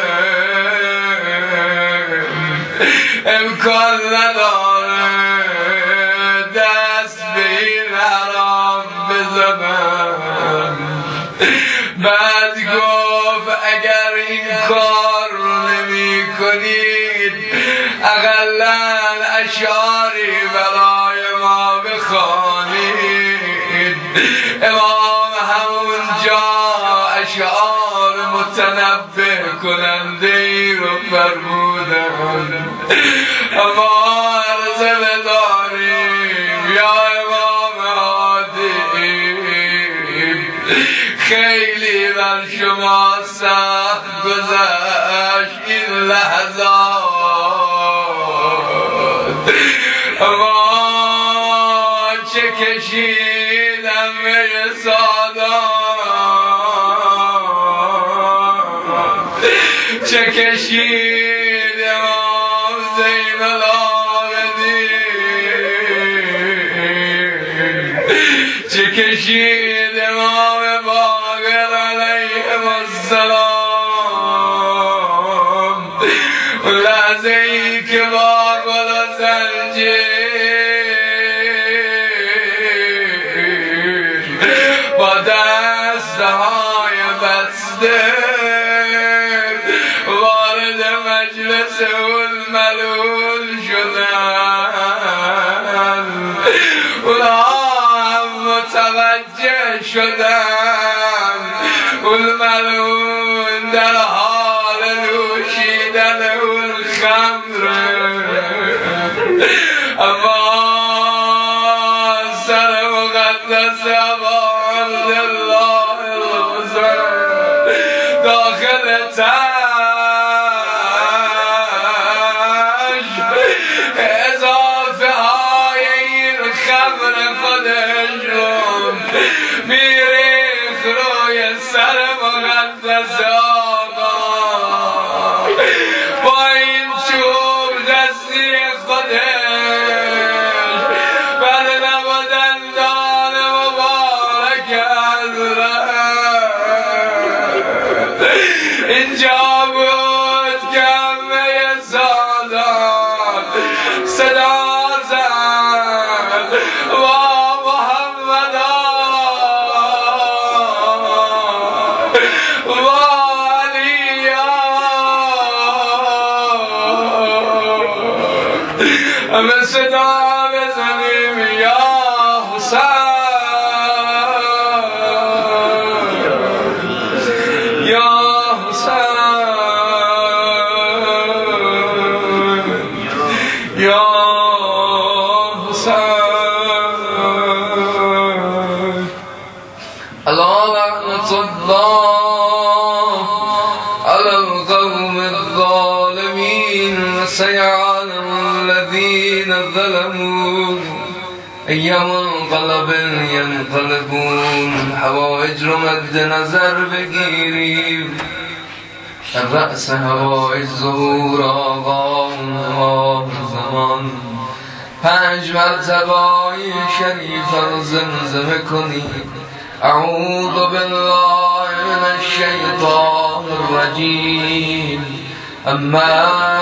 امکان نداره دست به این حرام بزنم بعد گفت اگر این کار رو نمی کنید اقلا اشعاری برای ما بخوانید امام همونجا اشعار متنبه کننده ای رو فرمودن اما عرضه بداریم یا امام هادی خیلی بر شما سخت گذشت این لحظات اما چه کشیدم به سادات چه کشید امام زین العابدین چه کشید امام باقر علیه السلام اون لحظه ای که با گل و زنجیر با دستهای بسته وارد مجلس الملول شدن، اونها هم متوجه شدن الملول در حال نوشیدن اون خمره، اما سر مقدس ابا عبدالله الحسین داخل تشت اضافه های این خمر خودش رو میریخ روی سر مقدس آقا، با این چوب دستی خودش بر لب و دندان مبارک حضرت اینجا بود که همه سادات صدا زد با محمدا با علیا، همه صدا بزنیم یا حسین یا حسین یا حسین. الا لعنة الله على القوم الظالمين وسيعلم الذين ظلموا أي منقلب ينقلبون. حوائج رو مد نظر بگیریم، رأس حوائج ظهور آقا زمان 5 مرتبه شریف رو زمزمه کنیم. اعوذ بالله من الشیطان الرجیم. اما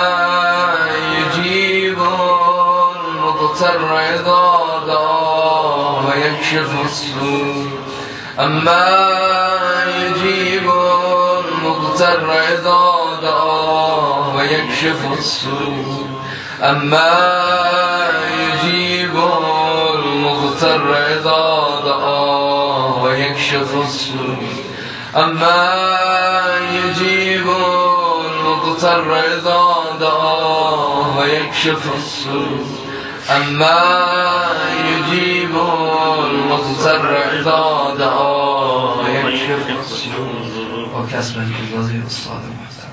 یجیب المضطر اذا دعا و یکشف السوء. اما یجیب المضطر اذا دعا و یکشف السوء. اما یجیب المضطر اذا دعا و یکشف السوء. اما یجیب المضطر اذا دعا و یکشف السوء. اما یجیب المضطر اذا دعا و یکشف السوء. و کسب اجازه استاد محترم.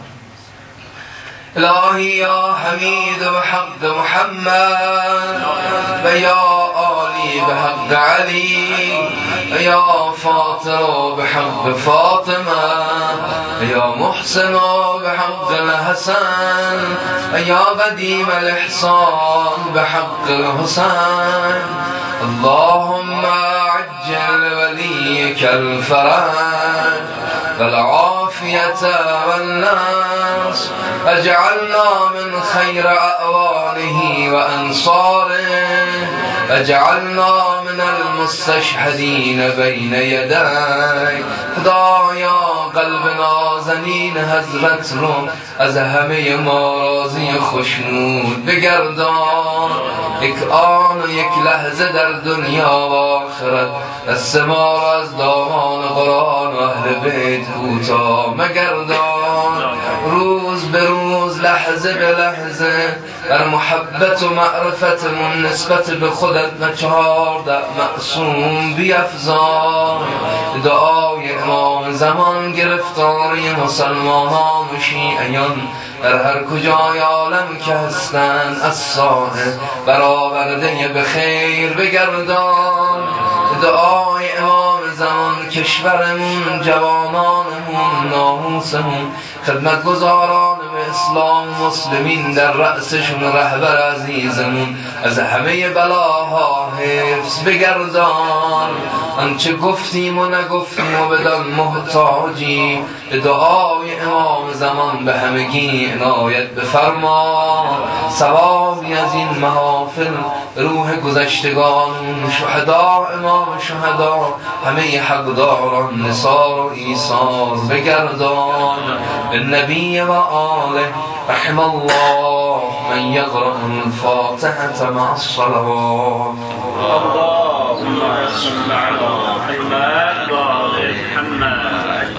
الهی یا حمید بحق محمد و یا آلی بحق علی و یا فاطر بحق فاطمه و یا محسن بحق الحسن و یا قدیم الاحسان بحق الحسین. اللهم عجل وليك الفرج والعافية والناس. اجعلنا من خير أعوانه وأنصاره. اجعلنا من المستشهدين بين يديك. خدایا قلب نازنین حضرت رو از همه مراضی خوشنود بگردان. یک آن و یک لحظه در دنیا و آخرت دست ما را از دامان قرآن و اهل بیت کوتاه مگردان. روز به روز لحظه به لحظه در محبت و معرفتمون نسبت به خودت و 14 معصوم بیفزای. دعای امام زمان گرفتاری مسلمانان و شیعیان در هر کجای عالم که هستن از صاحب برآورده به خیر بگردان. دعای امام زمان کشورمون، جوانانمون، ناموسمون، خدمتگزاران اسلام مسلمین در رأسشون رهبر عزیزمون از همه بلاها حفظ بگردان. آنچه گفتیم و نگفتیم و بدان محتاجی به دعای امام زمان به همگی عنایت بفرما. ثوابی از این محافل روح گذشتگان شهدا امام شهدا همه حقداران نثار و ایثار بگردان. النبی و آله رحم الله من یقرأ الفاتحة مع الصلوات. اللهم صل على محمد و آل محمد.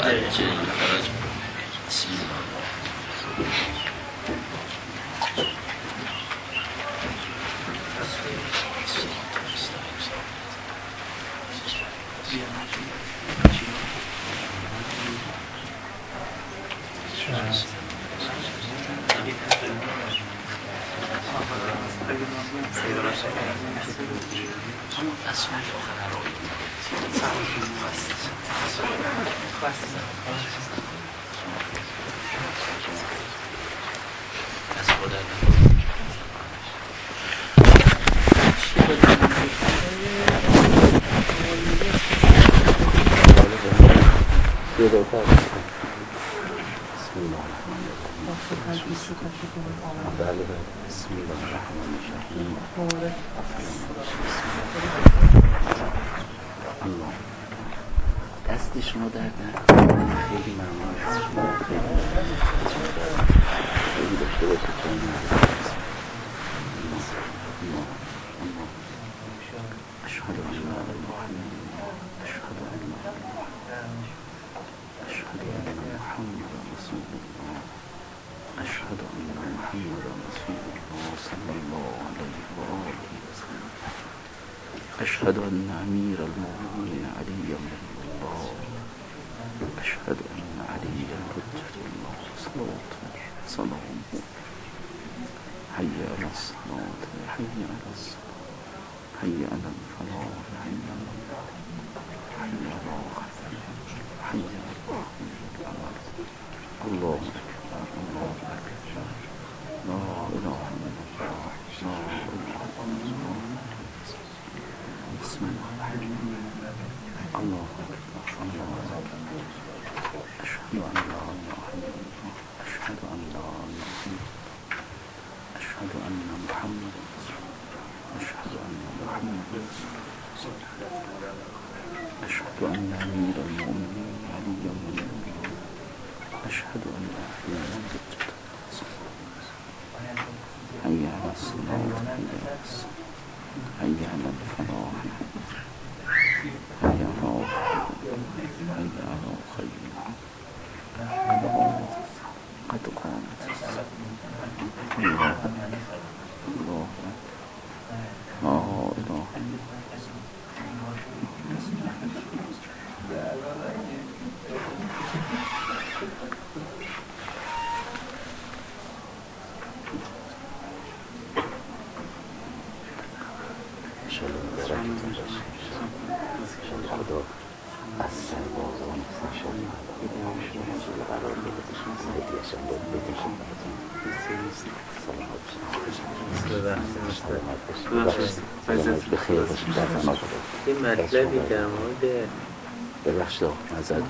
دستی شما درد نکنه. خیلی ممنون از شما. خیلی داشته باشید جان. اشهد ان لا اله الا الله اشهد ان محمد رسول الله اشهد ان محمد رسول الله صلی الله علیه و آله وسلم. اشهد ان امیر المؤمنین علی بن الله اشهد ان علی حجة الله صلوات سلامه حي على الصلاة حي على الصلاة حي على الفلاح حي على حي على حي على الله أكبر الله أكبر لا إله إلا الله لا إله إلا الله. بسم الله الله أكبر الله أكبر. أشهد أن لا إله إلا الله أشهد أن لا إله إلا الله أشهد أن محمد رسول الله أشهد أن محمد رسول الله أشهد أن أمير المؤمنين علي بن الله أشهد أن أهل حجة حي على الصلاة حي على الفلاح حي على خير قد قامت الصلاة. الله الله لا إله إلا این مطلبی در مورد ببخشید نظر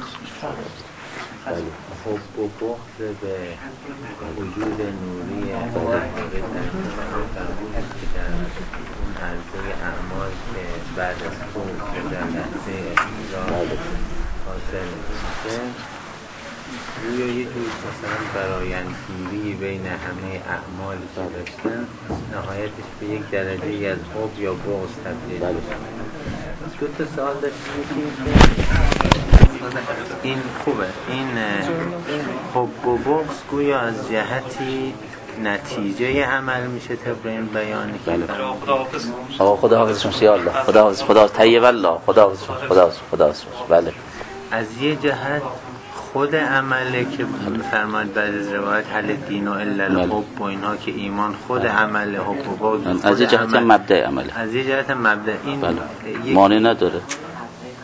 حب و بغض به وجود نوری که در اون عرضه اعمال که بعد از خود در لحظه احتضار حاصل میشه روی یه جور مثلا برایندگیری بین همه اعمالی که داشتن نهایتش به یک درجه از حب یا بغض تبدیل میشه. دو تا سوال داشتیم. این خوبه، این حب و بغض گویا از جهتی نتیجه عمل میشه طبق این بیانی که آقا خداحافظ شما یا الله خداحافظ طیب الله خداحافظ بله. از یه جهت خود عمله که فرماید بعد از روایت حل دین و الا الحب و اینها که ایمان خود عمل حب و بغض از یه جهت مبدأ عمله از یه جهت مبدأ این مانع نداره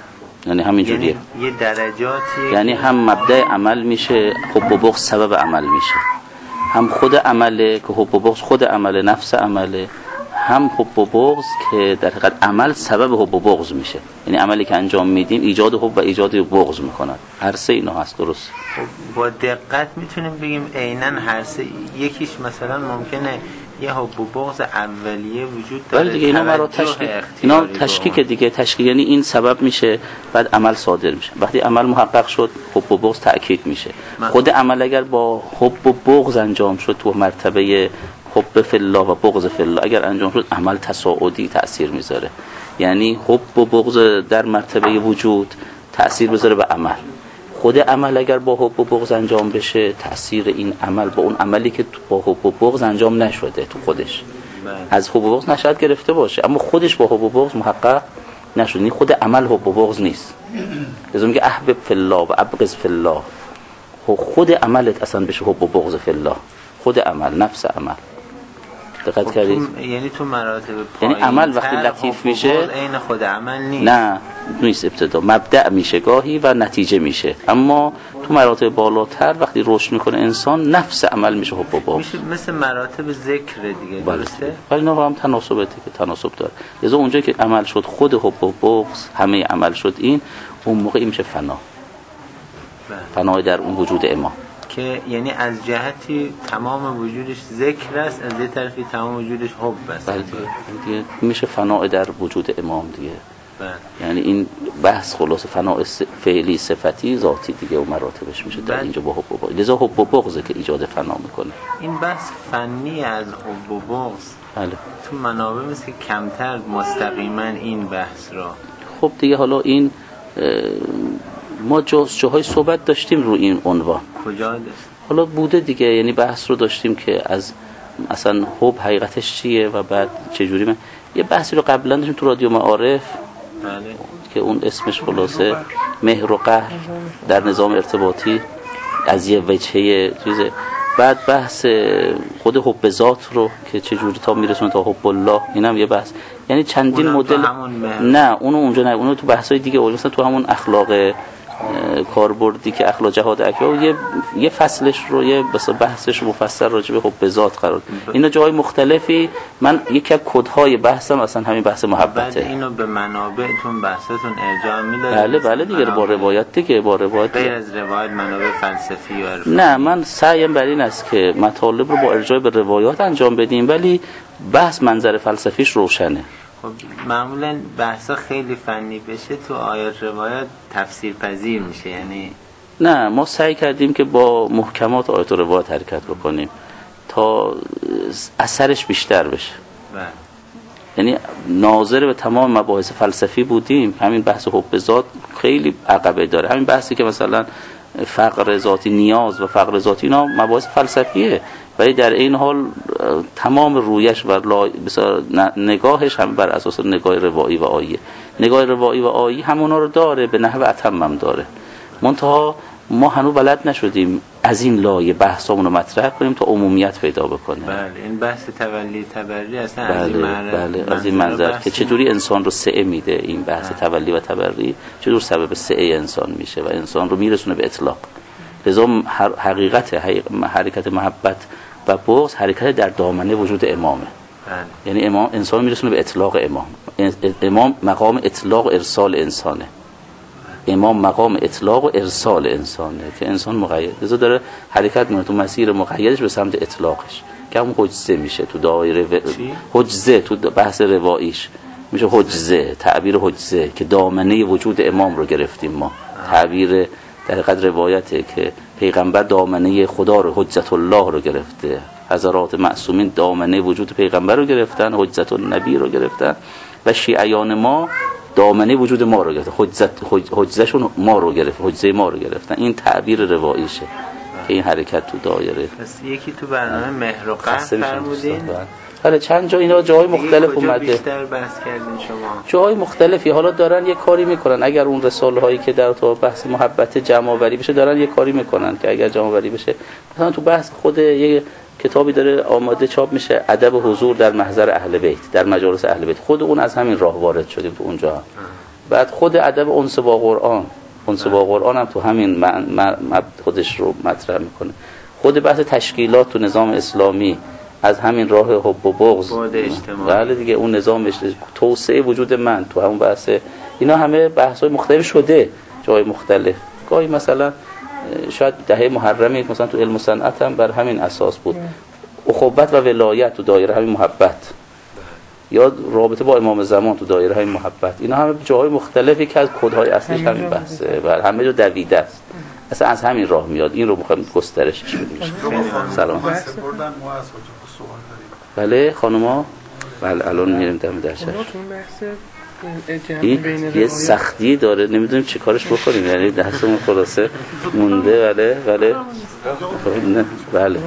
یعنی همینجوریه، یه درجاتیه، یعنی هم مبدأ عمل میشه، حب و بغض سبب عمل میشه، هم خود عمله که حب و بغض خود عمله، نفس عمله، هم حب و بغض که در حقیقت عمل سبب حب و بغض میشه، یعنی عملی که انجام میدیم ایجاد حب و ایجاد بغض میکنن. هر سه اینا هست. درست. با دقت میتونیم بگیم عیناً هر سه. یکیش مثلا ممکنه یه حب و بغض اولیه وجود داره، ولی دیگه اینا تشکیک دیگه، تشکیک یعنی این سبب میشه بعد عمل صادر میشه. وقتی عمل محقق شد حب و بغض تأکید میشه. خود عمل اگر با حب و بغض انجام شد تو مرتبه حب فی الله و بغض فی الله اگر انجام شد، عمل تصاعدی تأثیر میذاره، یعنی حب و بغض در مرتبه وجود تأثیر بذاره به عمل. خود عمل اگر با حب و بغض انجام بشه، تأثیر این عمل با اون عملی که با حب و بغض انجام نشده تو خودش از حب و بغض نشد گرفته باشه، اما خودش با حب و بغض محقق نشد، یعنی خود عمل حب و بغض نیست. لازم میگه احبب فی الله و ابغض فی الله، خود عملت اصلا بشه حب و بغض فی الله، خود عمل، نفس عمل. دقت کردید؟ یعنی تو مراتب یعنی عمل وقتی لطیف میشه عین خود عمل نیست. نه نیست، ابتدا مبدأ میشه گاهی و نتیجه میشه، اما تو مراتب بالاتر وقتی رشد میکنه انسان نفس عمل میشه حب و بغض، میشه مثل مراتب ذکر دیگه. درسته؟ ولی نه هم تناسبه که تناسب داره. لذا اونجایی که عمل شد خود حب و بغض همه عمل شد، این اون موقع میشه فنا. فنا در اون وجود امام که یعنی از جهتی تمام وجودش ذکر است، از یه طرفی تمام وجودش حب است. دیگه میشه فنا در وجود امام دیگه. یعنی این بحث خلاص فنا فعلی صفتی ذاتی دیگه و مراتبش میشه در اینجا با حب و بغض. لذا حب و بغضه که ایجاد فنا میکنه. این بحث فنی از حب و بغض بله. تو منابع مثل کمتر مستقیما این بحث را. خب دیگه حالا این ما جاهای صحبت داشتیم رو این عنوان. کجا داشت؟ حالا بوده دیگه، یعنی بحث رو داشتیم که از اصلا حب حقیقتش چیه و بعد چجوری. یه بحثی رو قبلا داشتیم تو رادیو معارف. بله. که اون اسمش خلاصه مهر و قهر در نظام ارتباطی از یه وجهه چیزه. بعد بحث خود حب ذات رو که چجوری تا میرسونه تا حب الله، اینم یه بحث. یعنی چندین مدل. نه اونو اونجا نه، اونو تو بحث‌های دیگه، مثلا تو همون اخلاق کاربردی که اخلاق جهاد اکبر یه فصلش رو یه بحثش مفصل راجع به حب ذات قرار. اینا جای مختلفی. من یکی از کدهای بحثم اصلا همین بحث محبته. بعد اینو به منابعتون بحثتون ارجاع میدید؟ بله دیگه با روایت دیگه، با روایت غیر از روایت منابع فلسفی یا عرفانی. نه من سعیم بر این است که مطالب رو با ارجاع به روایات انجام بدیم، ولی بحث منظر فلسفیش روشنه. خب معمولا بحثا خیلی فنی بشه تو آیات روایات تفسیر پذیر میشه، یعنی نه ما سعی کردیم که با محکمات آیات و روایات حرکت بکنیم تا اثرش بیشتر بشه. یعنی ناظر به تمام مباحث فلسفی بودیم. همین بحث حب ذات خیلی عقبه داره. همین بحثی که مثلا فقر ذاتی، نیاز و فقر ذاتی، اینا مباحث فلسفیه، ولی در این حال تمام رویش و نگاهش هم بر اساس نگاه روایی و آیه. نگاه روایی و آیه همونا رو داره، به نحو اتمم داره. منتها ما هنوز بلد نشدیم از این لایه بحثامون رو مطرح کنیم تا عمومیت پیدا بکنه. بله این بحث تولی تبری اصلا از این منظر که چطوری انسان رو سعه میده. این بحث تولی و تبری چطور سبب سعه انسان میشه و انسان رو میرسونه به اطلاق. لذا حرکت محبت و بغض حرکت در دامنه وجود امامه. یعنی امام انسان میرسونه به اطلاق امام. امام مقام اطلاق و ارسال انسانه. امام مقام اطلاق و ارسال انسانه که انسان مقید. لذا داره حرکت میکنه تو مسیر مقیدش به سمت اطلاقش که همون حجزه میشه تو دایره حجزه تو بحث رواییش میشه حجزه، تعبیر حجزه که دامنه وجود امام رو گرفتیم ما. تعبیر در حقیقت روایته که پیغمبر دامنه خدا رو، حجت الله رو گرفته. حضرات معصومین دامنه وجود پیغمبر رو گرفتن، حجت النبی رو گرفتن و شیعیان ما دامنه وجود ما رو گرفتن، حجزشون ما رو گرفتن، حجزه ما رو گرفتن. این تعبیر رواییشه که این حرکت تو دایره. پس یکی تو برنامه مهر و قهر فرمودین. حالا چند جا اینا جای مختلف اومده. بیشتر بحث کردین شما؟ جای مختلفی. حالا دارن یه کاری میکنن. اگر اون رساله هایی که در تو بحث محبت جمع آوری بشه دارن یه کاری میکنن که اگر جمع آوری بشه، مثلا تو بحث خود یه کتابی داره آماده چاپ میشه، ادب حضور در محضر اهل بیت، در مجالس اهل بیت. خود اون از همین راه وارد شدیم تو اونجا. بعد خود ادب انس با قرآن هم تو همین خودش رو مطرح میکنه. خود بحث تشکیلات تو نظام اسلامی از همین راه حب و بغض، بله دیگه، اون نظام توسعه وجود من تو همون بحث، اینا همه بحث‌های مختلف شده جای مختلف. گاهی مثلا شاید دهه محرمی مثلا تو علم و صنعت هم بر همین اساس بود، اخوت و ولایت تو دایره همین محبت، یا رابطه با امام زمان تو دایره همین محبت، اینا همه جاهای مختلفی که از کدهای اصلیش همین بحثه و همه جا دویده است، اصلا از همین راه میاد. این رو می‌خوایم گسترشش بدیم. سلام. بله خانوما، بله الان میریم دم درسش. این یه سختی داره، نمیدونیم چه کارش بکنیم، یعنی درسمون خلاصه مونده. بله بله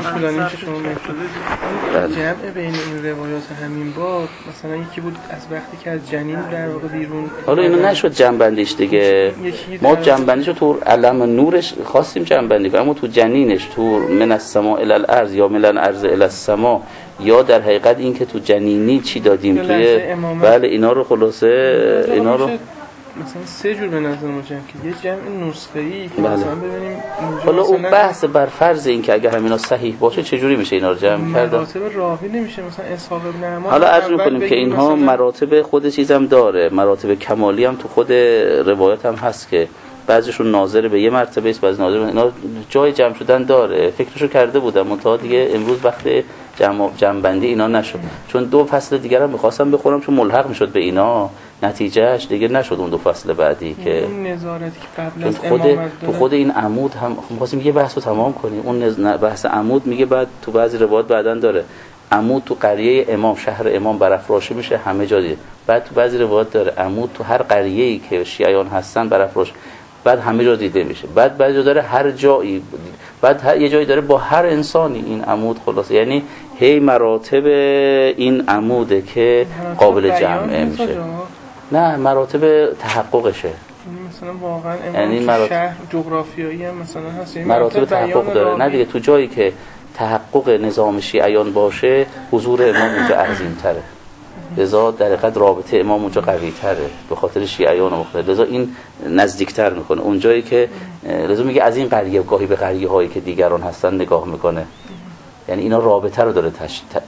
جمع بین این روایات همین باب، مثلا یکی بود از وقتی که از جنین در واقع بیرون، حالا اینو نشد جنبندیش دیگه، ما جنبندیشو تو علم نورش خواستیم جنبندی کنیم، اما تو جنینش، تو من السماء الی الارض یا من الارض الی السماء، یا در حقیقت این که تو جنینی چی دادیم توی، بله اینا رو خلاصه، اینا رو مثلا سه جور به نظر ما جمع که یه جمع نسخه‌ای که بله. مثلا ببینیم حالا اون بحث بر فرض این که اگر همینا صحیح باشه چجوری میشه اینا رو جمع کرد؟ مراتب راوی نمیشه مثلا اسحاق ابن عمار. حالا عرض می‌کنیم که اینها مراتب خود چیزم داره، مراتب کمالی هم تو خود روایات هم هست که بعضیشون ناظر به یه مرتبه است، بعضی ناظر به اینا، جای جمع شدن داره. فکرشو کرده بودم منتها دیگه امروز وقت جمع بندی اینا نشد، چون دو فصل دیگر هم می‌خواستم بخورم چون ملحق میشد به اینا، نتیجهش دیگه نشد اون دو فصل بعدی که اون نظارتی که قبل از امامت تو خود این عمود هم می‌خواستیم یه بحثو تمام کنیم. اون بحث عمود میگه بعد تو بعضی روایات بعداً داره عمود تو قریه امام، شهر امام برافراشته میشه همه جا دیگه. بعد تو بعضی روایات داره عمود تو هر قریه‌ای که شیعیان هستن برافراش، بعد همه جا دیده میشه. بعد بعضی جا داره هر جایی، بعد یه جایی داره با هر انسانی این عمود خلاصه، یعنی هی مراتب این عموده که قابل جمع میشه. نه مراتب تحققشه، مثلا واقعا یعنی شهر جغرافیایی هم مثلا هست، مراتب تحقق داره. نه دیگه تو جایی که تحقق نظام شیعیان باشه حضور امام اونجا عظیم تره، لذا در حقیقت رابطه امام اونجا قوی تره به خاطر شیعیان و مختلف، لذا این نزدیکتر میکنه اون جایی که، لذا میگه از این قریه گاهی به قریه هایی که دیگران هستن نگاه میکنه، یعنی اینا رابطه رو داره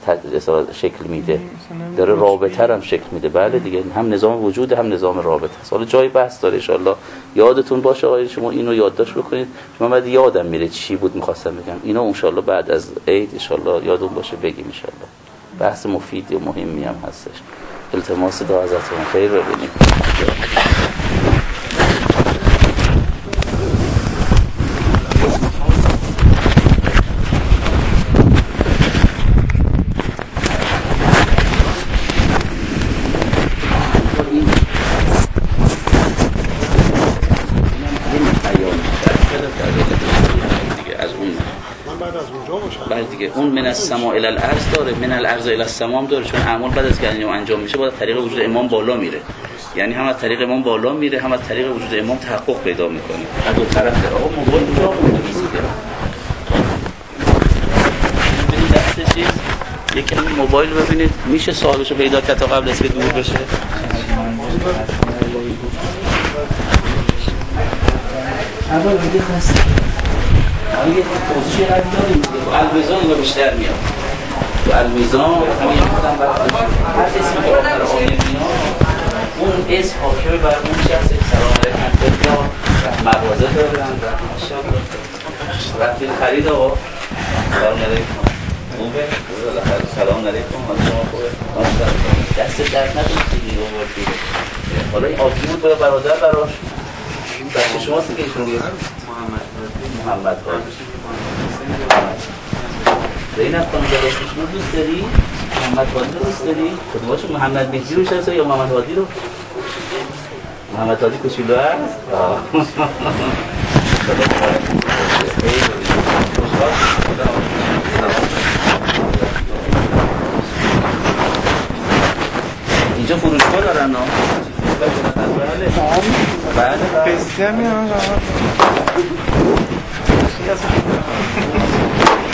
شکل میده، داره رابطه رو هم شکل میده. بله دیگه، هم نظام وجود هم نظام رابطه است. حالا جای بحث داره، ان شاء الله یادتون باشه آقای شما اینو یادداشت بکنید. من بعد یادم میره چی بود میخواستم بگم، اینو ان شاء الله بعد از عید ان شاء الله یادتون باشه بگیم ان شاء الله. بحث مفیدی و مهمی هم هستش. التماس دعا ازتون خیر ببینید. دیگه اون من السماء الی الارض داره، من الارض الی السماء داره، چون اعمال بعد از که انجام میشه باید طریق وجود امام بالا میره، یعنی هم از طریق امام بالا میره هم از طریق وجود امام تحقق پیدا میکنه. از دو طرف داره. آقا موبایل کجا مونده دیگه؟ ببینید دست چیز یکی این موبایل ببینید میشه صاحبشو پیدا کرد تا قبل از که دور بشه. اول دیگه خاصه یه توضیحی قبل داریم تو المیزان رو بیشتر میاد. تو المیزان همین خودم هر اسمی که آخر آیه میاد اون اسم حاکم بر اون شخص. سلام علیکم و مغازه دارن و ماشاءالله وقتی خرید آقا سلام علیکم خوبه؟ سلام علیکم شما خوبه؟ دست درد نکنید دیگه آوردید. حالا این آبی بود باید برادر براش بچه شماست که ایشون بیاد محمد هادی. زینب خانم جلاشش رو دوست داری؟ محمد هادی رو دوست داری؟ کدوماشو محمد مهدی رو شناسه یا محمد هادی رو؟ محمد هادی کوچولو هست؟ اینجا فروشگاه دارن ها؟ بله قصه هم میان